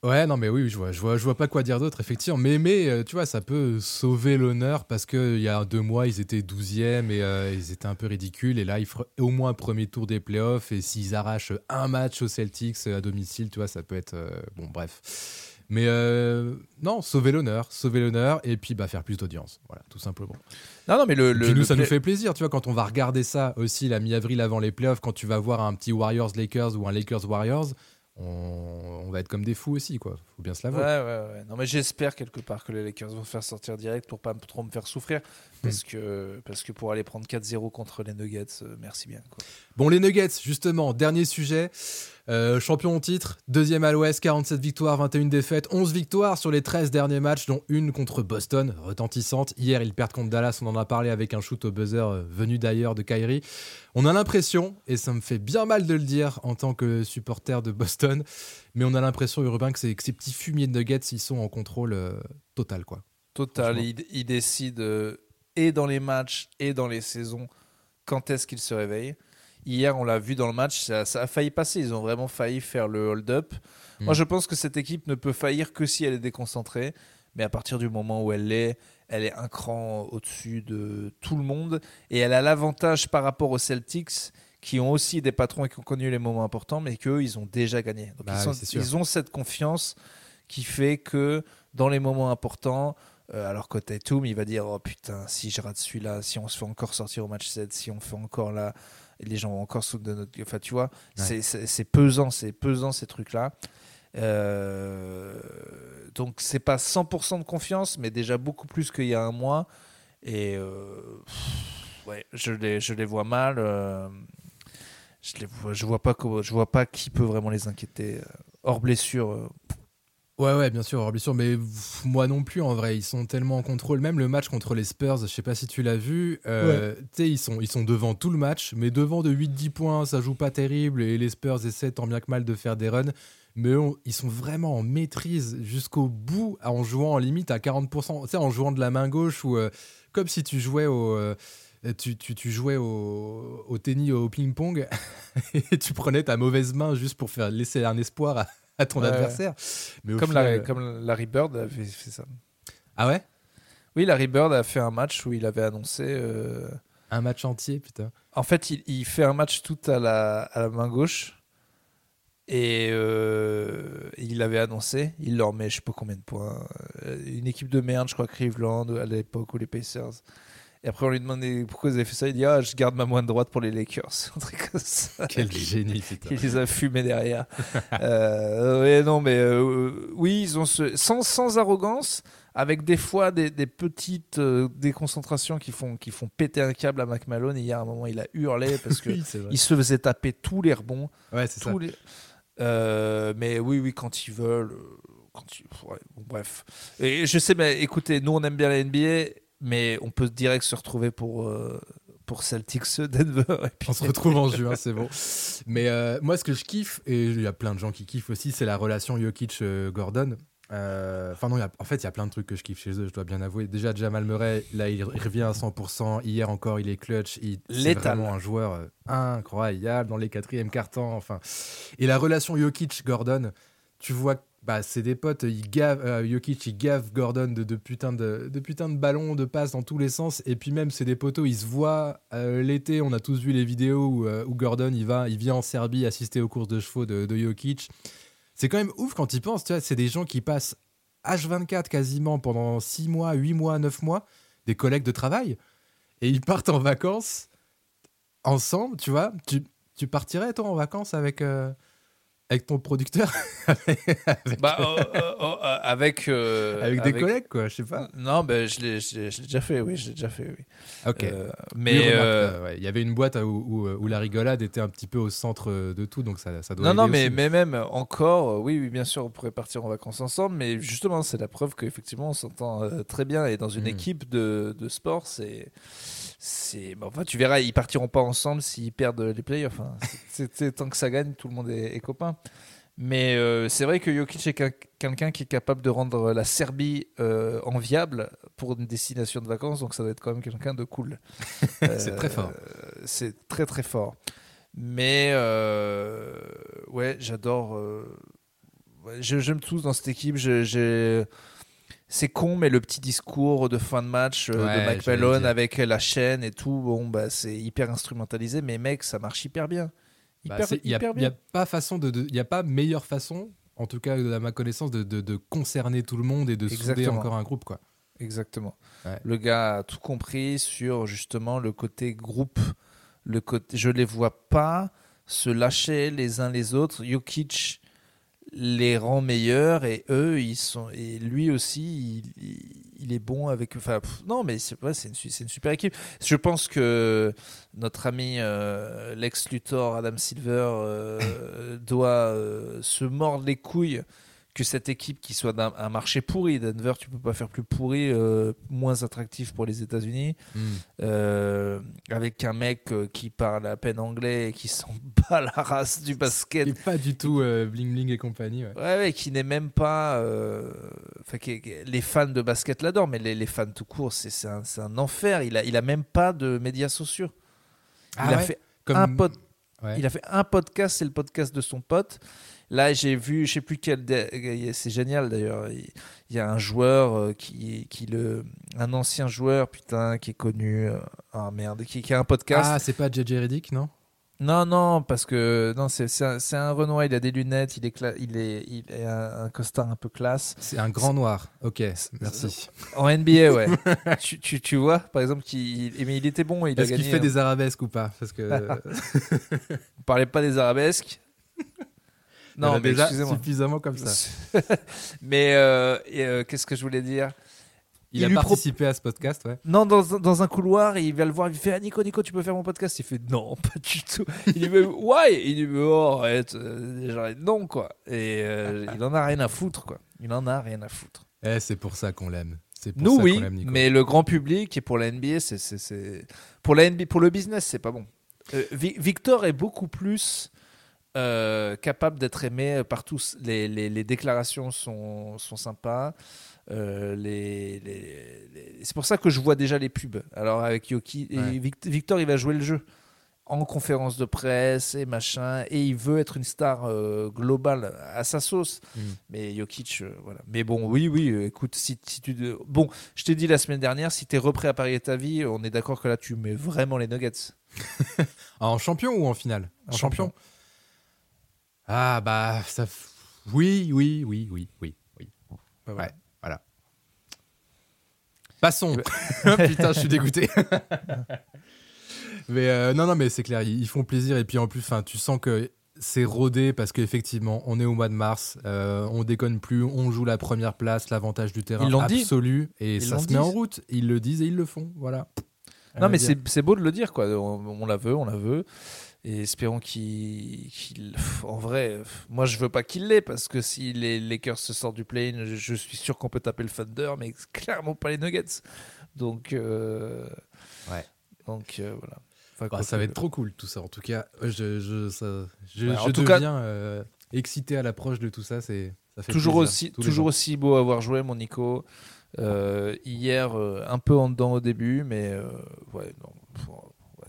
Ouais, non, mais oui, je vois, je vois, je vois pas quoi dire d'autre, effectivement. Mais, mais euh, tu vois, ça peut sauver l'honneur parce qu'il y a deux mois, ils étaient douzième et euh, ils étaient un peu ridicules. Et là, ils feront au moins un premier tour des playoffs. Et s'ils arrachent un match aux Celtics à domicile, tu vois, ça peut être. Euh, bon, bref. Mais euh, non, sauver l'honneur, sauver l'honneur et puis bah, faire plus d'audience. Voilà, tout simplement. Non, non, mais le. Et le puis nous, le ça play- nous fait plaisir, tu vois, quand on va regarder ça aussi la mi-avril avant les playoffs, quand tu vas voir un petit Warriors-Lakers ou un Lakers-Warriors. On, on va être comme des fous aussi, quoi. Faut bien se Ouais, l'avouer. ouais, ouais. Non, mais j'espère quelque part que les Lakers vont faire sortir direct pour pas trop me faire souffrir. Parce, que, parce que pour aller prendre quatre zéro contre les Nuggets, euh, merci bien. Quoi. Bon, les Nuggets, justement, dernier sujet. Euh, champion en titre, deuxième à l'Ouest, quarante-sept victoires, vingt et une défaites, onze victoires sur les treize derniers matchs, dont une contre Boston, retentissante. Hier, ils perdent contre Dallas, on en a parlé avec un shoot au buzzer euh, venu d'ailleurs de Kyrie. On a l'impression, et ça me fait bien mal de le dire en tant que supporter de Boston, mais on a l'impression, Urbain, que, c'est, que ces petits fumiers de Nuggets, ils sont en contrôle euh, total, quoi. Total, Franchement. ils il décident euh, et dans les matchs et dans les saisons quand est-ce qu'ils se réveillent. Hier, on l'a vu dans le match, ça, ça a failli passer. Ils ont vraiment failli faire le hold-up. Mm. Moi, je pense que cette équipe ne peut faillir que si elle est déconcentrée. Mais à partir du moment où elle l'est, elle est un cran au-dessus de tout le monde. Et elle a l'avantage par rapport aux Celtics, qui ont aussi des patrons et qui ont connu les moments importants, mais qu'eux, ils ont déjà gagné. Donc, Bah ils, oui, sont- c'est sûr. ils ont cette confiance qui fait que dans les moments importants, euh, alors que Tatum, il va dire oh putain, si je rate celui-là, si on se fait encore sortir au match sept, si on fait encore là, les gens vont encore se foutre de notre. Enfin, tu vois, c'est, c'est, c'est pesant, c'est pesant ces trucs-là. Euh, donc, c'est pas cent pour cent de confiance, mais déjà beaucoup plus qu'il y a un mois. Et euh, pff, ouais, je les, je les vois mal. euh, je les vois, je vois pas comment, je vois pas qui peut vraiment les inquiéter. euh, hors blessure. euh, Ouais, ouais, bien sûr, bien sûr, mais pff, moi non plus, en vrai, ils sont tellement en contrôle. Même le match contre les Spurs, je sais pas si tu l'as vu, euh, tu sais, ils sont, ils sont devant tout le match, mais devant de huit dix points, ça joue pas terrible, et les Spurs essaient tant bien que mal de faire des runs, mais on- ils sont vraiment en maîtrise jusqu'au bout, en jouant en limite à quarante pour cent, tu sais, en jouant de la main gauche, ou euh, comme si tu jouais au... euh, tu, tu, tu jouais au, au tennis, au ping-pong, et tu prenais ta mauvaise main juste pour faire laisser un espoir à, à ton Ouais. adversaire. Mais au Comme, final- Larry, comme Larry Bird avait fait ça. Ah ouais. Oui, Larry Bird a fait un match où il avait annoncé. euh, Un match entier, putain. En fait, il, il fait un match tout à la, à la main gauche. Et euh, il avait annoncé, il leur met je sais pas combien de points. euh, Une équipe de merde, je crois Cleveland à l'époque, ou les Pacers. Et après, on lui demandait pourquoi ils avaient fait ça. Il dit ah, je garde ma main droite pour les Lakers. Un truc comme ça. Quel génie, putain. Il les a fumés derrière. euh, ouais, non, mais euh, oui, ils ont ce... sans, sans arrogance, avec des fois des, des petites euh, déconcentrations qui font, qui font péter un câble à McMahon. Et hier, à un moment, il a hurlé parce que Oui, c'est vrai. il se faisait taper tous les rebonds. Ouais, c'est ça. Tous les... Euh, mais oui, oui, quand ils veulent. euh, Quand ils... ouais, bon, bref. Et je sais, mais écoutez, nous, on aime bien la N B A, mais on peut direct se retrouver pour. Euh... Pour Celtics Denver. Et puis... On se retrouve en juin, c'est bon. Mais euh, moi, ce que je kiffe, et il y a plein de gens qui kiffent aussi, c'est la relation Jokic-Gordon. Euh, Enfin non, il y a- en fait, il y a plein de trucs que je kiffe chez eux, je dois bien avouer. Déjà, Jamal Murray, là, il, il revient à cent pour cent. Hier encore, il est clutch. Il, c'est Létal. vraiment un joueur euh, incroyable dans les quatrièmes cartons. Enfin. Et la relation Jokic-Gordon, tu vois, bah, c'est des potes. Il gave, euh, Jokic, il gave Gordon de, de, putain de, de putain de ballons, de passes dans tous les sens. Et puis même, c'est des potos, ils se voient euh, l'été. On a tous vu les vidéos où, euh, où Gordon, il, va, il vient en Serbie assister aux courses de chevaux de, de Jokic. C'est quand même ouf quand ils pensent, tu vois, c'est des gens qui passent H vingt-quatre quasiment pendant six mois, huit mois, neuf mois, des collègues de travail, et ils partent en vacances ensemble, tu vois. Tu, tu partirais, toi, en vacances avec, euh, avec ton producteur avec, Bah, euh, euh, euh, avec, euh, avec des collègues, quoi, je sais pas. Non, ben je l'ai, je l'ai- je l'ai déjà fait, oui, je l'ai déjà fait, oui. Ok. Euh, Oui, mais remarque, euh, euh, ouais, il y avait une boîte où, où, où la rigolade était un petit peu au centre de tout, donc ça, ça doit non, non, aider mais, aussi. mais même encore, euh, oui, oui, bien sûr, on pourrait partir en vacances ensemble, mais justement, c'est la preuve qu'effectivement, on s'entend euh, très bien. Et dans une Mm. équipe de, de sport, c'est. c'est... bah, enfin, tu verras, ils partiront pas ensemble s'ils perdent les playoffs. Hein. C'est, c'est- tant que ça gagne, tout le monde est, est copain. Mais euh, c'est vrai que Jokic est quel- quelqu'un qui est capable de rendre la Serbie euh, enviable pour une destination de vacances, donc ça doit être quand même quelqu'un de cool. C'est très fort. Euh, c'est très très fort. Mais euh, ouais, j'adore. euh, je, j'aime tous dans cette équipe. Je, je... C'est con, mais le petit discours de fin de match euh, Ouais, de Mike j'allais Malone dire. avec la chaîne et tout, bon, bah, c'est hyper instrumentalisé, mais mec, ça marche hyper bien. Bah, Hyper, c'est- Il n'y a, hyper il y a bien. pas façon de, de- il y a pas meilleure façon, en tout cas à ma connaissance, de, de, de concerner tout le monde et de souder Exactement. encore un groupe, quoi. Exactement. Ouais. Le gars a tout compris sur justement le côté groupe. Le côté, je les vois pas se lâcher les uns les autres. Jokic les rend meilleurs et eux ils sont et lui aussi il, il- il est bon avec enfin pff, non mais c'est ouais, c'est une, su- c'est une super équipe. Je pense que notre ami euh, Lex Luthor Adam Silver euh, doit euh, se mordre les couilles que cette équipe qui soit d'un un marché pourri. Denver, tu peux pas faire plus pourri, euh, moins attractif pour les États-Unis, Mm. euh, avec un mec euh, qui parle à peine anglais et qui s'en bat la race du basket. Et pas du tout euh, bling bling et compagnie. Ouais. Ouais, ouais, qui n'est même pas. euh, Enfin, qui- qui- les fans de basket l'adorent, mais les, les fans tout court, c'est c'est un, c'est un enfer. Il a, il a même pas de médias sociaux. Il Ah a ouais fait Comme... un pod- Ouais. il a fait un podcast, c'est le podcast de son pote. Là, j'ai vu, je sais plus quel, dé- c'est génial d'ailleurs. Il il y a un joueur euh, qui, qui le, un ancien joueur, putain, qui est connu. euh, Ah merde, qui, qui a un podcast. Ah, c'est pas J J Redick, non? Non, non, parce que non, c'est c'est un, c'est un Renoir. Il a des lunettes, il est, cla- il est, il est un, un costard un peu classe. C'est un grand noir. Ok, merci. En N B A, ouais. tu, tu, tu vois, par exemple, qu'il, mais il était bon. Il a Est-ce gagné. qu'il fait des arabesques ou pas? Parce que On parlait pas des arabesques. il y en Non, a mais déjà excusez-moi. suffisamment comme ça. mais euh, et, euh, qu'est-ce que je voulais dire? Il, Il a lui pro- participé à ce podcast, ouais. Non, dans, dans un couloir, il va le voir, il fait ah, Nico, Nico, tu peux faire mon podcast? Il fait non, pas du tout. Il dit mais ouais, il dit mais oh, arrête, euh, genre, non quoi. Et euh, il en a rien à foutre quoi. Il en a rien à foutre. Eh, c'est pour ça qu'on l'aime. C'est pour Nous ça oui, qu'on l'aime, Nico. mais le grand public et pour la N B A, c'est c'est c'est pour la N B A, pour le business, c'est pas bon. Euh, Vi- Victor est beaucoup plus euh, capable d'être aimé par tous. Les, les, les déclarations sont, sont sympas. Euh, les, les, les- C'est pour ça que je vois déjà les pubs. Alors avec Yoki, et Ouais. Vic- Victor, il va jouer le jeu en conférence de presse et machin, et il veut être une star euh, globale à sa sauce. Mm. Mais Jokic, euh, voilà. Mais bon, oui, oui. euh, écoute, si, si tu bon, je t'ai dit la semaine dernière, si t'es reprêt à parier ta vie, on est d'accord que là, tu mets vraiment les Nuggets. En champion ou en finale? En En champion. champion. Ah bah ça. f- Oui, oui, oui, oui, oui, oui. Ouais, voilà. Passons. Putain, je suis dégoûté. mais euh, non, non, mais c'est clair, ils, ils font plaisir et puis en plus, enfin, tu sens que c'est rodé parce qu'effectivement, on est au mois de mars, euh, on déconne plus, on joue la première place, l'avantage du terrain Ils l'ont dit. absolu et Ils ça l'ont se dit. met en route. Ils le disent et ils le font, voilà. Non, Rien mais à dire. c'est c'est beau de le dire, quoi. On, on la veut, on la veut. Et espérons qu'il. qu'il- pff, En vrai, pff, moi, je veux pas qu'il l'ait, parce que si les Lakers se sortent du play-in, je, je suis sûr qu'on peut taper le Thunder, mais clairement pas les Nuggets. Donc. euh, Ouais. Donc, euh, voilà. Enfin, Bah, quoi ça que- va être trop cool tout ça. En tout cas, euh, je, je, ça- je, Ouais, en je tout cas- deviens euh, excité à l'approche de tout ça. C'est ça fait Toujours plaisir, aussi, tous les toujours jours. aussi beau à avoir joué, mon Nico. Euh, hier, euh, un peu en dedans au début, mais euh, ouais, non. pff, ouais.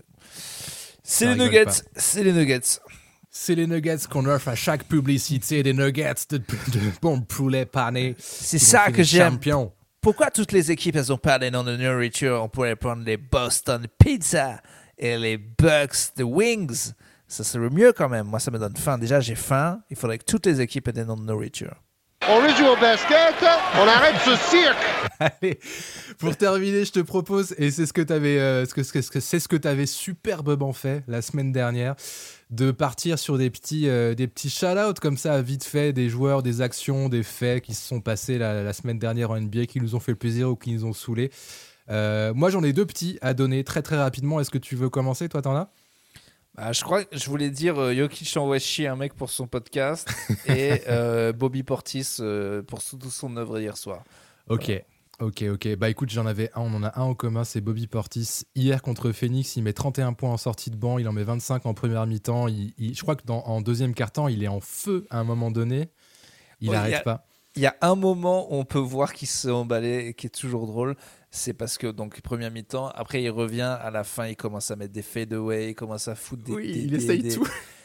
C'est Ça les rigole Nuggets, pas. c'est les Nuggets. C'est les nuggets qu'on offre à chaque publicité, des nuggets de, de bon poulet pané. C'est qui ça vont que finir j'aime. champion. Pourquoi toutes les équipes, elles ont pas les noms de nourriture? On pourrait prendre les Boston Pizza et les Bucks de Wings. Ça serait mieux quand même. Moi, ça me donne faim. Déjà, j'ai faim. Il faudrait que toutes les équipes aient des noms de nourriture. On rejoue au basket, on arrête ce cirque. Allez, pour terminer, je te propose, et c'est ce que tu avais, ce que, ce que- ce que- c'est ce que tu avais superbement fait la semaine dernière, de partir sur des petits, euh, des petits shout-outs comme ça, vite fait, des joueurs, des actions, des faits qui se sont passés la, la semaine dernière en N B A, qui nous ont fait plaisir ou qui nous ont saoulés. Euh, moi, j'en ai deux petits à donner très très rapidement. Est-ce que tu veux commencer? Toi, t'en as? Bah, je crois que je voulais dire euh, Jokic envoie chier un mec pour son podcast et euh, Bobby Portis euh, pour tout tout son œuvre hier soir. Ok, ok, ok. Bah écoute, j'en avais un, on en a un en commun, c'est Bobby Portis. Hier contre Phoenix, il met trente et un points en sortie de banc, il en met vingt-cinq en première mi-temps. Il, il- je crois que dans, en deuxième quart-temps, il est en feu à un moment donné. Il Ouais, n'arrête il y a- pas. Il y a un moment où on peut voir qu'il s'est emballé et qui est toujours drôle. C'est parce que, donc, première mi-temps, après il revient, à la fin, il commence à mettre des fadeaway, il commence à foutre des. Oui, des- il des- essaye des- tout.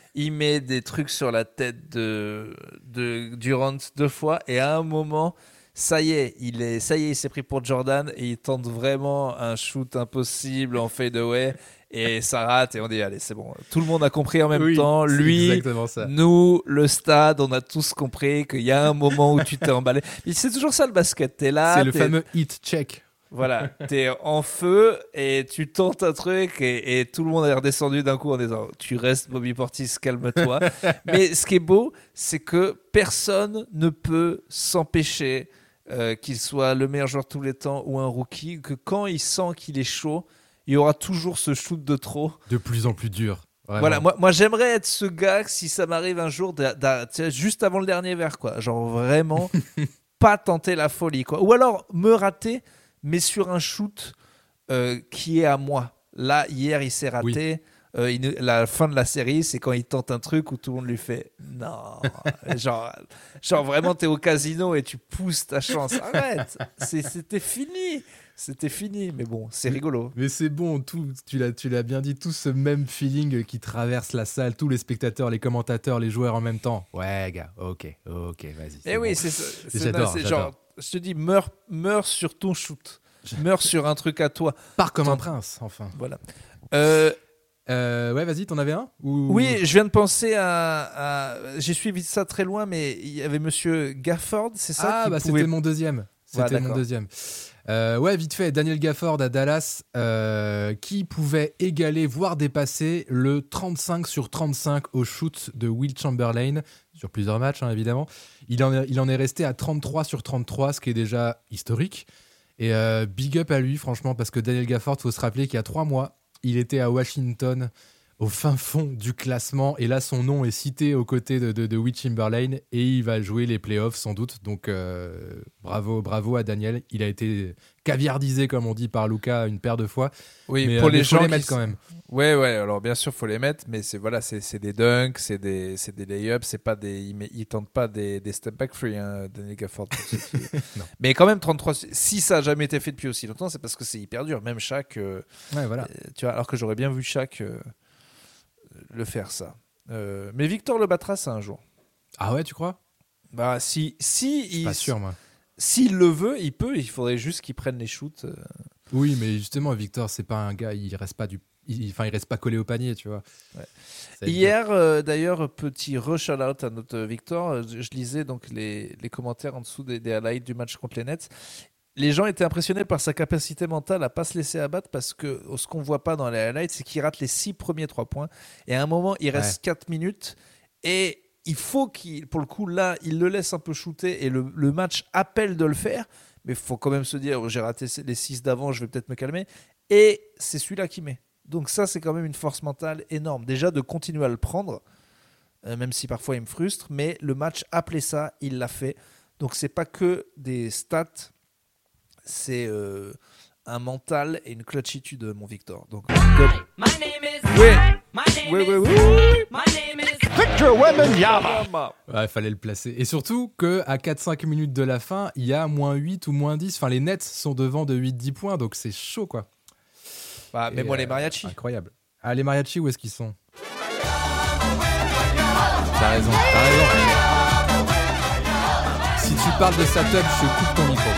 il met des trucs sur la tête de, de Durant deux fois et à un moment, ça y est, il est, ça y est, il s'est pris pour Jordan et il tente vraiment un shoot impossible en fadeaway et ça rate et on dit allez c'est bon, tout le monde a compris en même Oui, temps, c'est lui, exactement ça. nous, le stade, on a tous compris qu'il y a un moment où tu t'es emballé. Mais c'est toujours ça le basket, t'es là, C'est le t'es- fameux hit check. voilà, t'es en feu et tu tentes un truc et, et tout le monde est redescendu d'un coup en disant tu restes Bobby Portis, calme-toi. Mais ce qui est beau, c'est que personne ne peut s'empêcher euh, qu'il soit le meilleur joueur de tous les temps ou un rookie, que quand il sent qu'il est chaud, il y aura toujours ce shoot de trop. De plus en plus dur. Vraiment. Voilà, moi, moi j'aimerais être ce gars que si ça m'arrive un jour, d'a- d'a- tu sais, juste avant le dernier verre, quoi. Genre vraiment pas tenter la folie, quoi. Ou alors me rater, mais sur un shoot euh, qui est à moi. Là, hier, il s'est raté. Euh, il ne- la fin de la série, c'est quand il tente un truc où tout le monde lui fait non. genre, genre vraiment, t'es au casino et tu pousses ta chance. Arrête, c'est- c'était fini. C'était fini, mais bon, c'est rigolo. Mais c'est bon, tout, tu l'as, tu l'as bien dit, tout ce même feeling qui traverse la salle, tous les spectateurs, les commentateurs, les joueurs en même temps. Ouais, gars, ok, ok, vas-y. c'est Eh oui, bon. c'est ça. C'est, J'adore, c'est j'adore. genre, je te dis, meurs, meurs sur ton shoot. Meurs sur un truc à toi. Pars comme Tant- un prince, enfin. Voilà. Euh, Euh, ouais, vas-y, t'en avais un ou... oui, je viens de penser à, à- J'ai suivi ça très loin, mais il y avait monsieur Gafford, c'est ça Ah, qui bah pouvait... c'était mon deuxième. C'était Ouais, mon d'accord. deuxième. Euh, ouais, vite fait, Daniel Gafford à Dallas, euh, qui pouvait égaler, voire dépasser le trente-cinq sur trente-cinq au shoot de Will Chamberlain, sur plusieurs matchs, hein, évidemment. Il en, est, il en est resté à trente-trois sur trente-trois, ce qui est déjà historique. Et euh, big up à lui, franchement, parce que Daniel Gafford, il faut se rappeler qu'il y a trois mois, il était à Washington, au fin fond du classement, et là son nom est cité aux côtés de, de, de Will Chamberlain, et il va jouer les playoffs sans doute, donc euh, bravo, bravo à Daniel, il a été caviardisé comme on dit par Luka une paire de fois, Oui, mais pour euh, les mais faut gens les qui mettre s- quand même. Ouais, ouais, alors bien sûr, faut les mettre, mais c'est voilà, c'est, c'est des dunks, c'est des, c'est des lay-ups, c'est pas des, il, met- il tente pas des, des step back free, hein, Daniel Gafford. pour ceux qui- Non. Mais quand même, trente-trois, si ça a jamais été fait depuis aussi longtemps, c'est parce que c'est hyper dur. Même Shaq, euh, Ouais, voilà. euh, tu vois, alors que j'aurais bien vu Shaq euh, le faire ça. Euh, mais Victor le battra, ça un jour. Ah ouais, tu crois? Bah, si, si, Je suis il, pas sûr, moi. s'il le veut, il peut. Il faudrait juste qu'il prenne les shoots. euh. Oui, mais justement, Victor, c'est pas un gars, il reste pas du, il, enfin, il reste pas collé au panier, tu vois. Ouais. Ça va être Hier, euh, d'ailleurs, petit re-shout-out à notre Victor. euh, Je, je lisais donc les, les commentaires en dessous des, des highlights du match contre les Nets. Les gens étaient impressionnés par sa capacité mentale à pas se laisser abattre parce que ce qu'on voit pas dans les highlights, c'est qu'il rate les six premiers trois points. Et à un moment, il reste quatre minutes et il faut qu'il, pour le coup, là, il le laisse un peu shooter et le, le match appelle de le faire. Mais il faut quand même se dire, j'ai raté les six d'avant, je vais peut-être me calmer. Et c'est celui-là qui met. Donc ça, c'est quand même une force mentale énorme. Déjà, de continuer à le prendre, euh, même si parfois il me frustre, mais le match appelait ça, il l'a fait. Donc c'est pas que des stats, c'est euh, un mental et une clutchitude, mon Victor. Donc, My name is. Oui. My name oui, is. oui, oui. My name is. Victor Wembanyama. Ouais, fallait le placer. Et surtout que à quatre cinq minutes de la fin, il y a moins huit ou moins dix. Enfin, les Nets sont devant de huit dix points, donc c'est chaud, quoi. Bah, Et, mets-moi les euh, mariachis. Incroyable. Ah, les mariachis, où est-ce qu'ils sont? T'as raison, t'as raison. Si tu parles de sa tub, je coupe ton micro.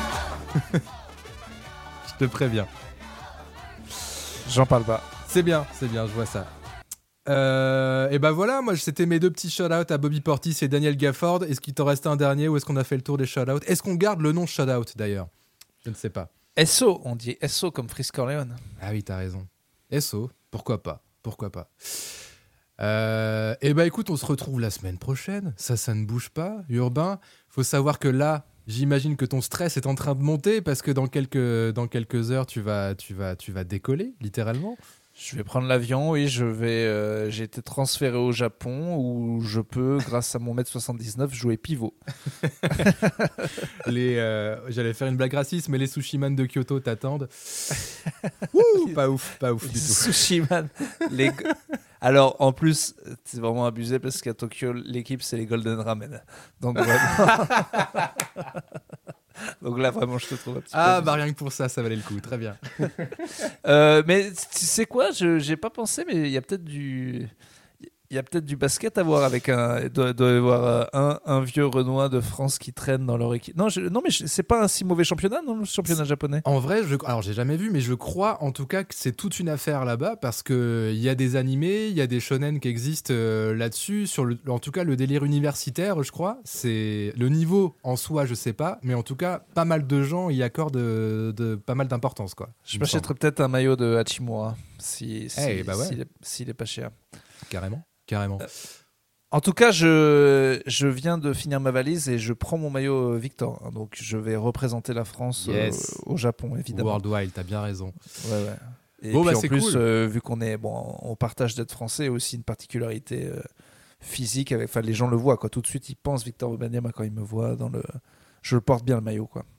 Je te préviens. J'en parle pas. C'est bien, c'est bien, je vois ça. Euh, et ben voilà, moi c'était mes deux petits shout-outs à Bobby Portis et Daniel Gafford. Est-ce qu'il t'en reste un dernier ou est-ce qu'on a fait le tour des shout-outs? Est-ce qu'on garde le nom shout-out d'ailleurs? Je ne sais pas. S O, on dit S O comme Frisk Corleone. Ah oui, t'as raison. S O, pourquoi pas? Pourquoi pas? Euh, et bah écoute, on se retrouve la semaine prochaine. Ça, ça ne bouge pas. Urbain, faut savoir que là, j'imagine que ton stress est en train de monter parce que dans quelques, dans quelques heures, tu vas, tu, vas, tu vas décoller, littéralement. Je vais prendre l'avion et je vais. euh, j'ai été transféré au Japon où je peux, grâce à mon mètre soixante-dix-neuf, jouer pivot. Les, euh, j'allais faire une blague raciste, mais les sushiman de Kyoto t'attendent. Ouh, pas ouf, pas ouf du tout. Sushi Man. Les... Alors, en plus, c'est vraiment abusé parce qu'à Tokyo, l'équipe, c'est les Golden Ramen. Donc, vraiment... Donc là, vraiment, je te trouve un petit Ah peu bah rien que pour ça, ça valait le coup. Très bien. Euh, mais tu sais quoi, je j'ai pas pensé, mais il y a peut-être du. Il y a peut-être du basket à voir avec un. Il doit, doit y avoir un, un vieux Renoir de France qui traîne dans leur équipe. Non, je, non mais je, c'est pas un si mauvais championnat, non, le championnat japonais. En vrai, je, alors j'ai jamais vu, mais je crois en tout cas que c'est toute une affaire là-bas parce qu'il y a des animés, il y a des shonen qui existent euh, là-dessus. Sur le, en tout cas, le délire universitaire, je crois. C'est le niveau en soi, je sais pas, mais en tout cas, pas mal de gens y accordent de, de, pas mal d'importance, quoi. Je m'achèterais peut-être un maillot de Hachimura si, si, hey, bah ouais. s'il, est, s'il est pas cher. Carrément. Carrément. Euh, en tout cas, je, je viens de finir ma valise et je prends mon maillot Victor. Donc, je vais représenter la France yes. euh, au Japon, évidemment. Worldwide, t'as bien raison. Ouais, ouais. Et bon, puis bah, en c'est plus, cool. euh, vu qu'on est, bon, on partage d'être français, aussi une particularité euh, physique. Avec, enfin, les gens le voient, quoi. Tout de suite, ils pensent Victor Wembanyama quand ils me voient dans le. Je le porte bien le maillot, quoi.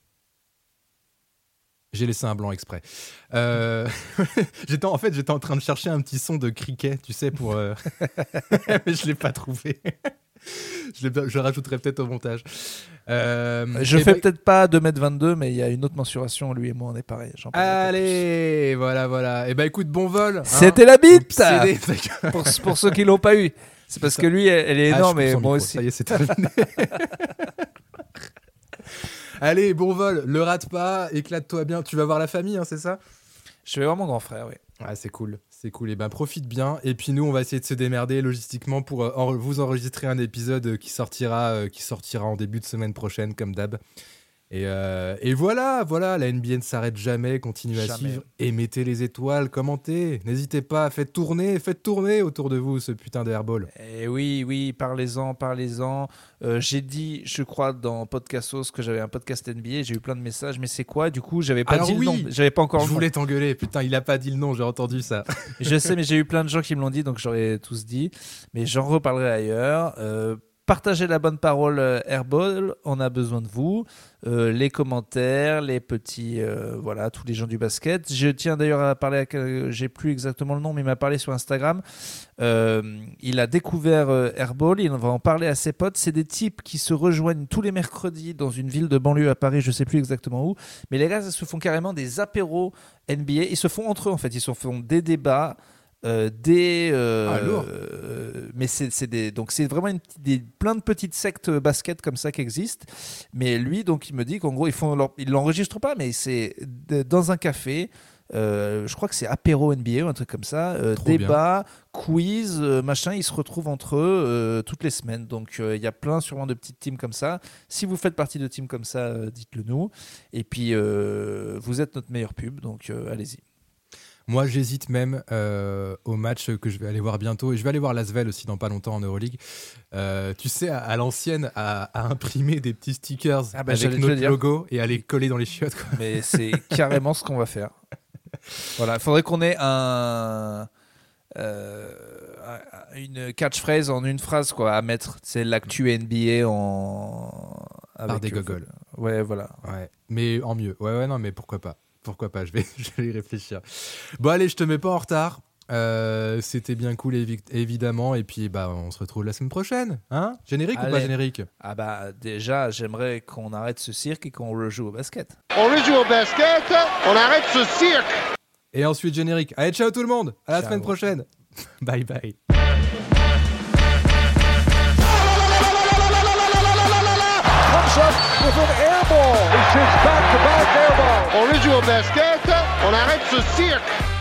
J'ai laissé un blanc exprès. Euh... j'étais en fait, j'étais en train de chercher un petit son de cricket, tu sais, pour. Euh... Mais je l'ai pas trouvé. je, l'ai... je le rajouterai peut-être au montage. Euh... Je fais bah... peut-être pas deux mètres vingt-deux, mais il y a une autre mensuration. Lui et moi, on est pareil. J'en Allez, voilà, voilà. Et bah écoute, bon vol. Hein. C'était la bite. C D, pour, pour ceux qui l'ont pas eu. C'est parce que lui, elle, elle est énorme, ah, et moi micro. aussi. Ça y est, c'est terminé. Allez, bon vol, le rate pas, éclate-toi bien. Tu vas voir la famille, hein, c'est ça ? Je vais voir mon grand frère, oui. Ah, c'est cool, c'est cool. Et ben profite bien. Et puis nous, on va essayer de se démerder logistiquement pour euh, en- vous enregistrer un épisode qui sortira, euh, qui sortira en début de semaine prochaine, comme d'hab. Et, euh, et voilà, voilà, la N B A ne s'arrête jamais, continuez à Jamais. suivre, et mettez les étoiles, commentez, n'hésitez pas, faites tourner, faites tourner autour de vous ce putain de airball. Et oui, oui, parlez-en, parlez-en. Euh, j'ai dit, je crois, dans Podcastos que j'avais un podcast N B A, j'ai eu plein de messages, mais c'est quoi ? Du coup, j'avais pas Alors dit oui, le nom, j'avais pas encore Je le nom. voulais t'engueuler, putain, il a pas dit le nom, j'ai entendu ça. Je sais, mais j'ai eu plein de gens qui me l'ont dit, donc j'aurais tous dit. Mais j'en reparlerai ailleurs. Euh, partagez la bonne parole, euh, Airball, on a besoin de vous. Euh, les commentaires, les petits, euh, voilà, tous les gens du basket. Je tiens d'ailleurs à parler, à, euh, j'ai plus exactement le nom, mais il m'a parlé sur Instagram. Euh, il a découvert euh, Airball, il va en parler à ses potes. C'est des types qui se rejoignent tous les mercredis dans une ville de banlieue à Paris, je sais plus exactement où. Mais les gars, ils se font carrément des apéros N B A. Ils se font entre eux, en fait. Ils se font des débats. Euh, des euh, Ah, lourd. euh, mais c'est, c'est des donc c'est vraiment une, des, plein de petites sectes basket comme ça qui existent, mais lui donc il me dit qu'en gros ils font leur, ils l'enregistrent pas, mais c'est de, dans un café, euh, je crois que c'est apéro N B A ou un truc comme ça, euh, Trop débat, quiz, euh, machin, ils se retrouvent entre eux euh, toutes les semaines, donc il euh, y a plein sûrement de petites teams comme ça. Si vous faites partie de teams comme ça, euh, dites-le nous, et puis euh, vous êtes notre meilleure pub, donc euh, allez-y. Moi, j'hésite même euh, au match que je vais aller voir bientôt. Et je vais aller voir Lasvel aussi dans pas longtemps en Euroleague. Euh, tu sais, à, à l'ancienne, à, à imprimer des petits stickers Ah bah, avec j'allais te notre le dire. logo et à les coller dans les chiottes, quoi. Mais c'est carrément ce qu'on va faire. Voilà, il faudrait qu'on ait un, euh, une catchphrase en une phrase quoi, à mettre. C'est l'actu N B A en... Par avec des euh, gogoles. Ouais, voilà. Ouais, mais en mieux. Ouais, ouais, non, mais pourquoi pas. Pourquoi pas, je vais, je vais y réfléchir. Bon, allez, je te mets pas en retard. Euh, c'était bien cool, évi- évidemment. Et puis, bah, on se retrouve la semaine prochaine. Hein ? Générique ou Allez. pas générique ? Ah bah déjà, j'aimerais qu'on arrête ce cirque et qu'on rejoue au basket. On rejoue au basket, on arrête ce cirque. Et ensuite, générique. Allez, ciao tout le monde. À la Ciao. semaine prochaine. Bye bye. Comes up with an air ball. He shoots back to back air ball. On rejoue au basket, on arrête ce cirque.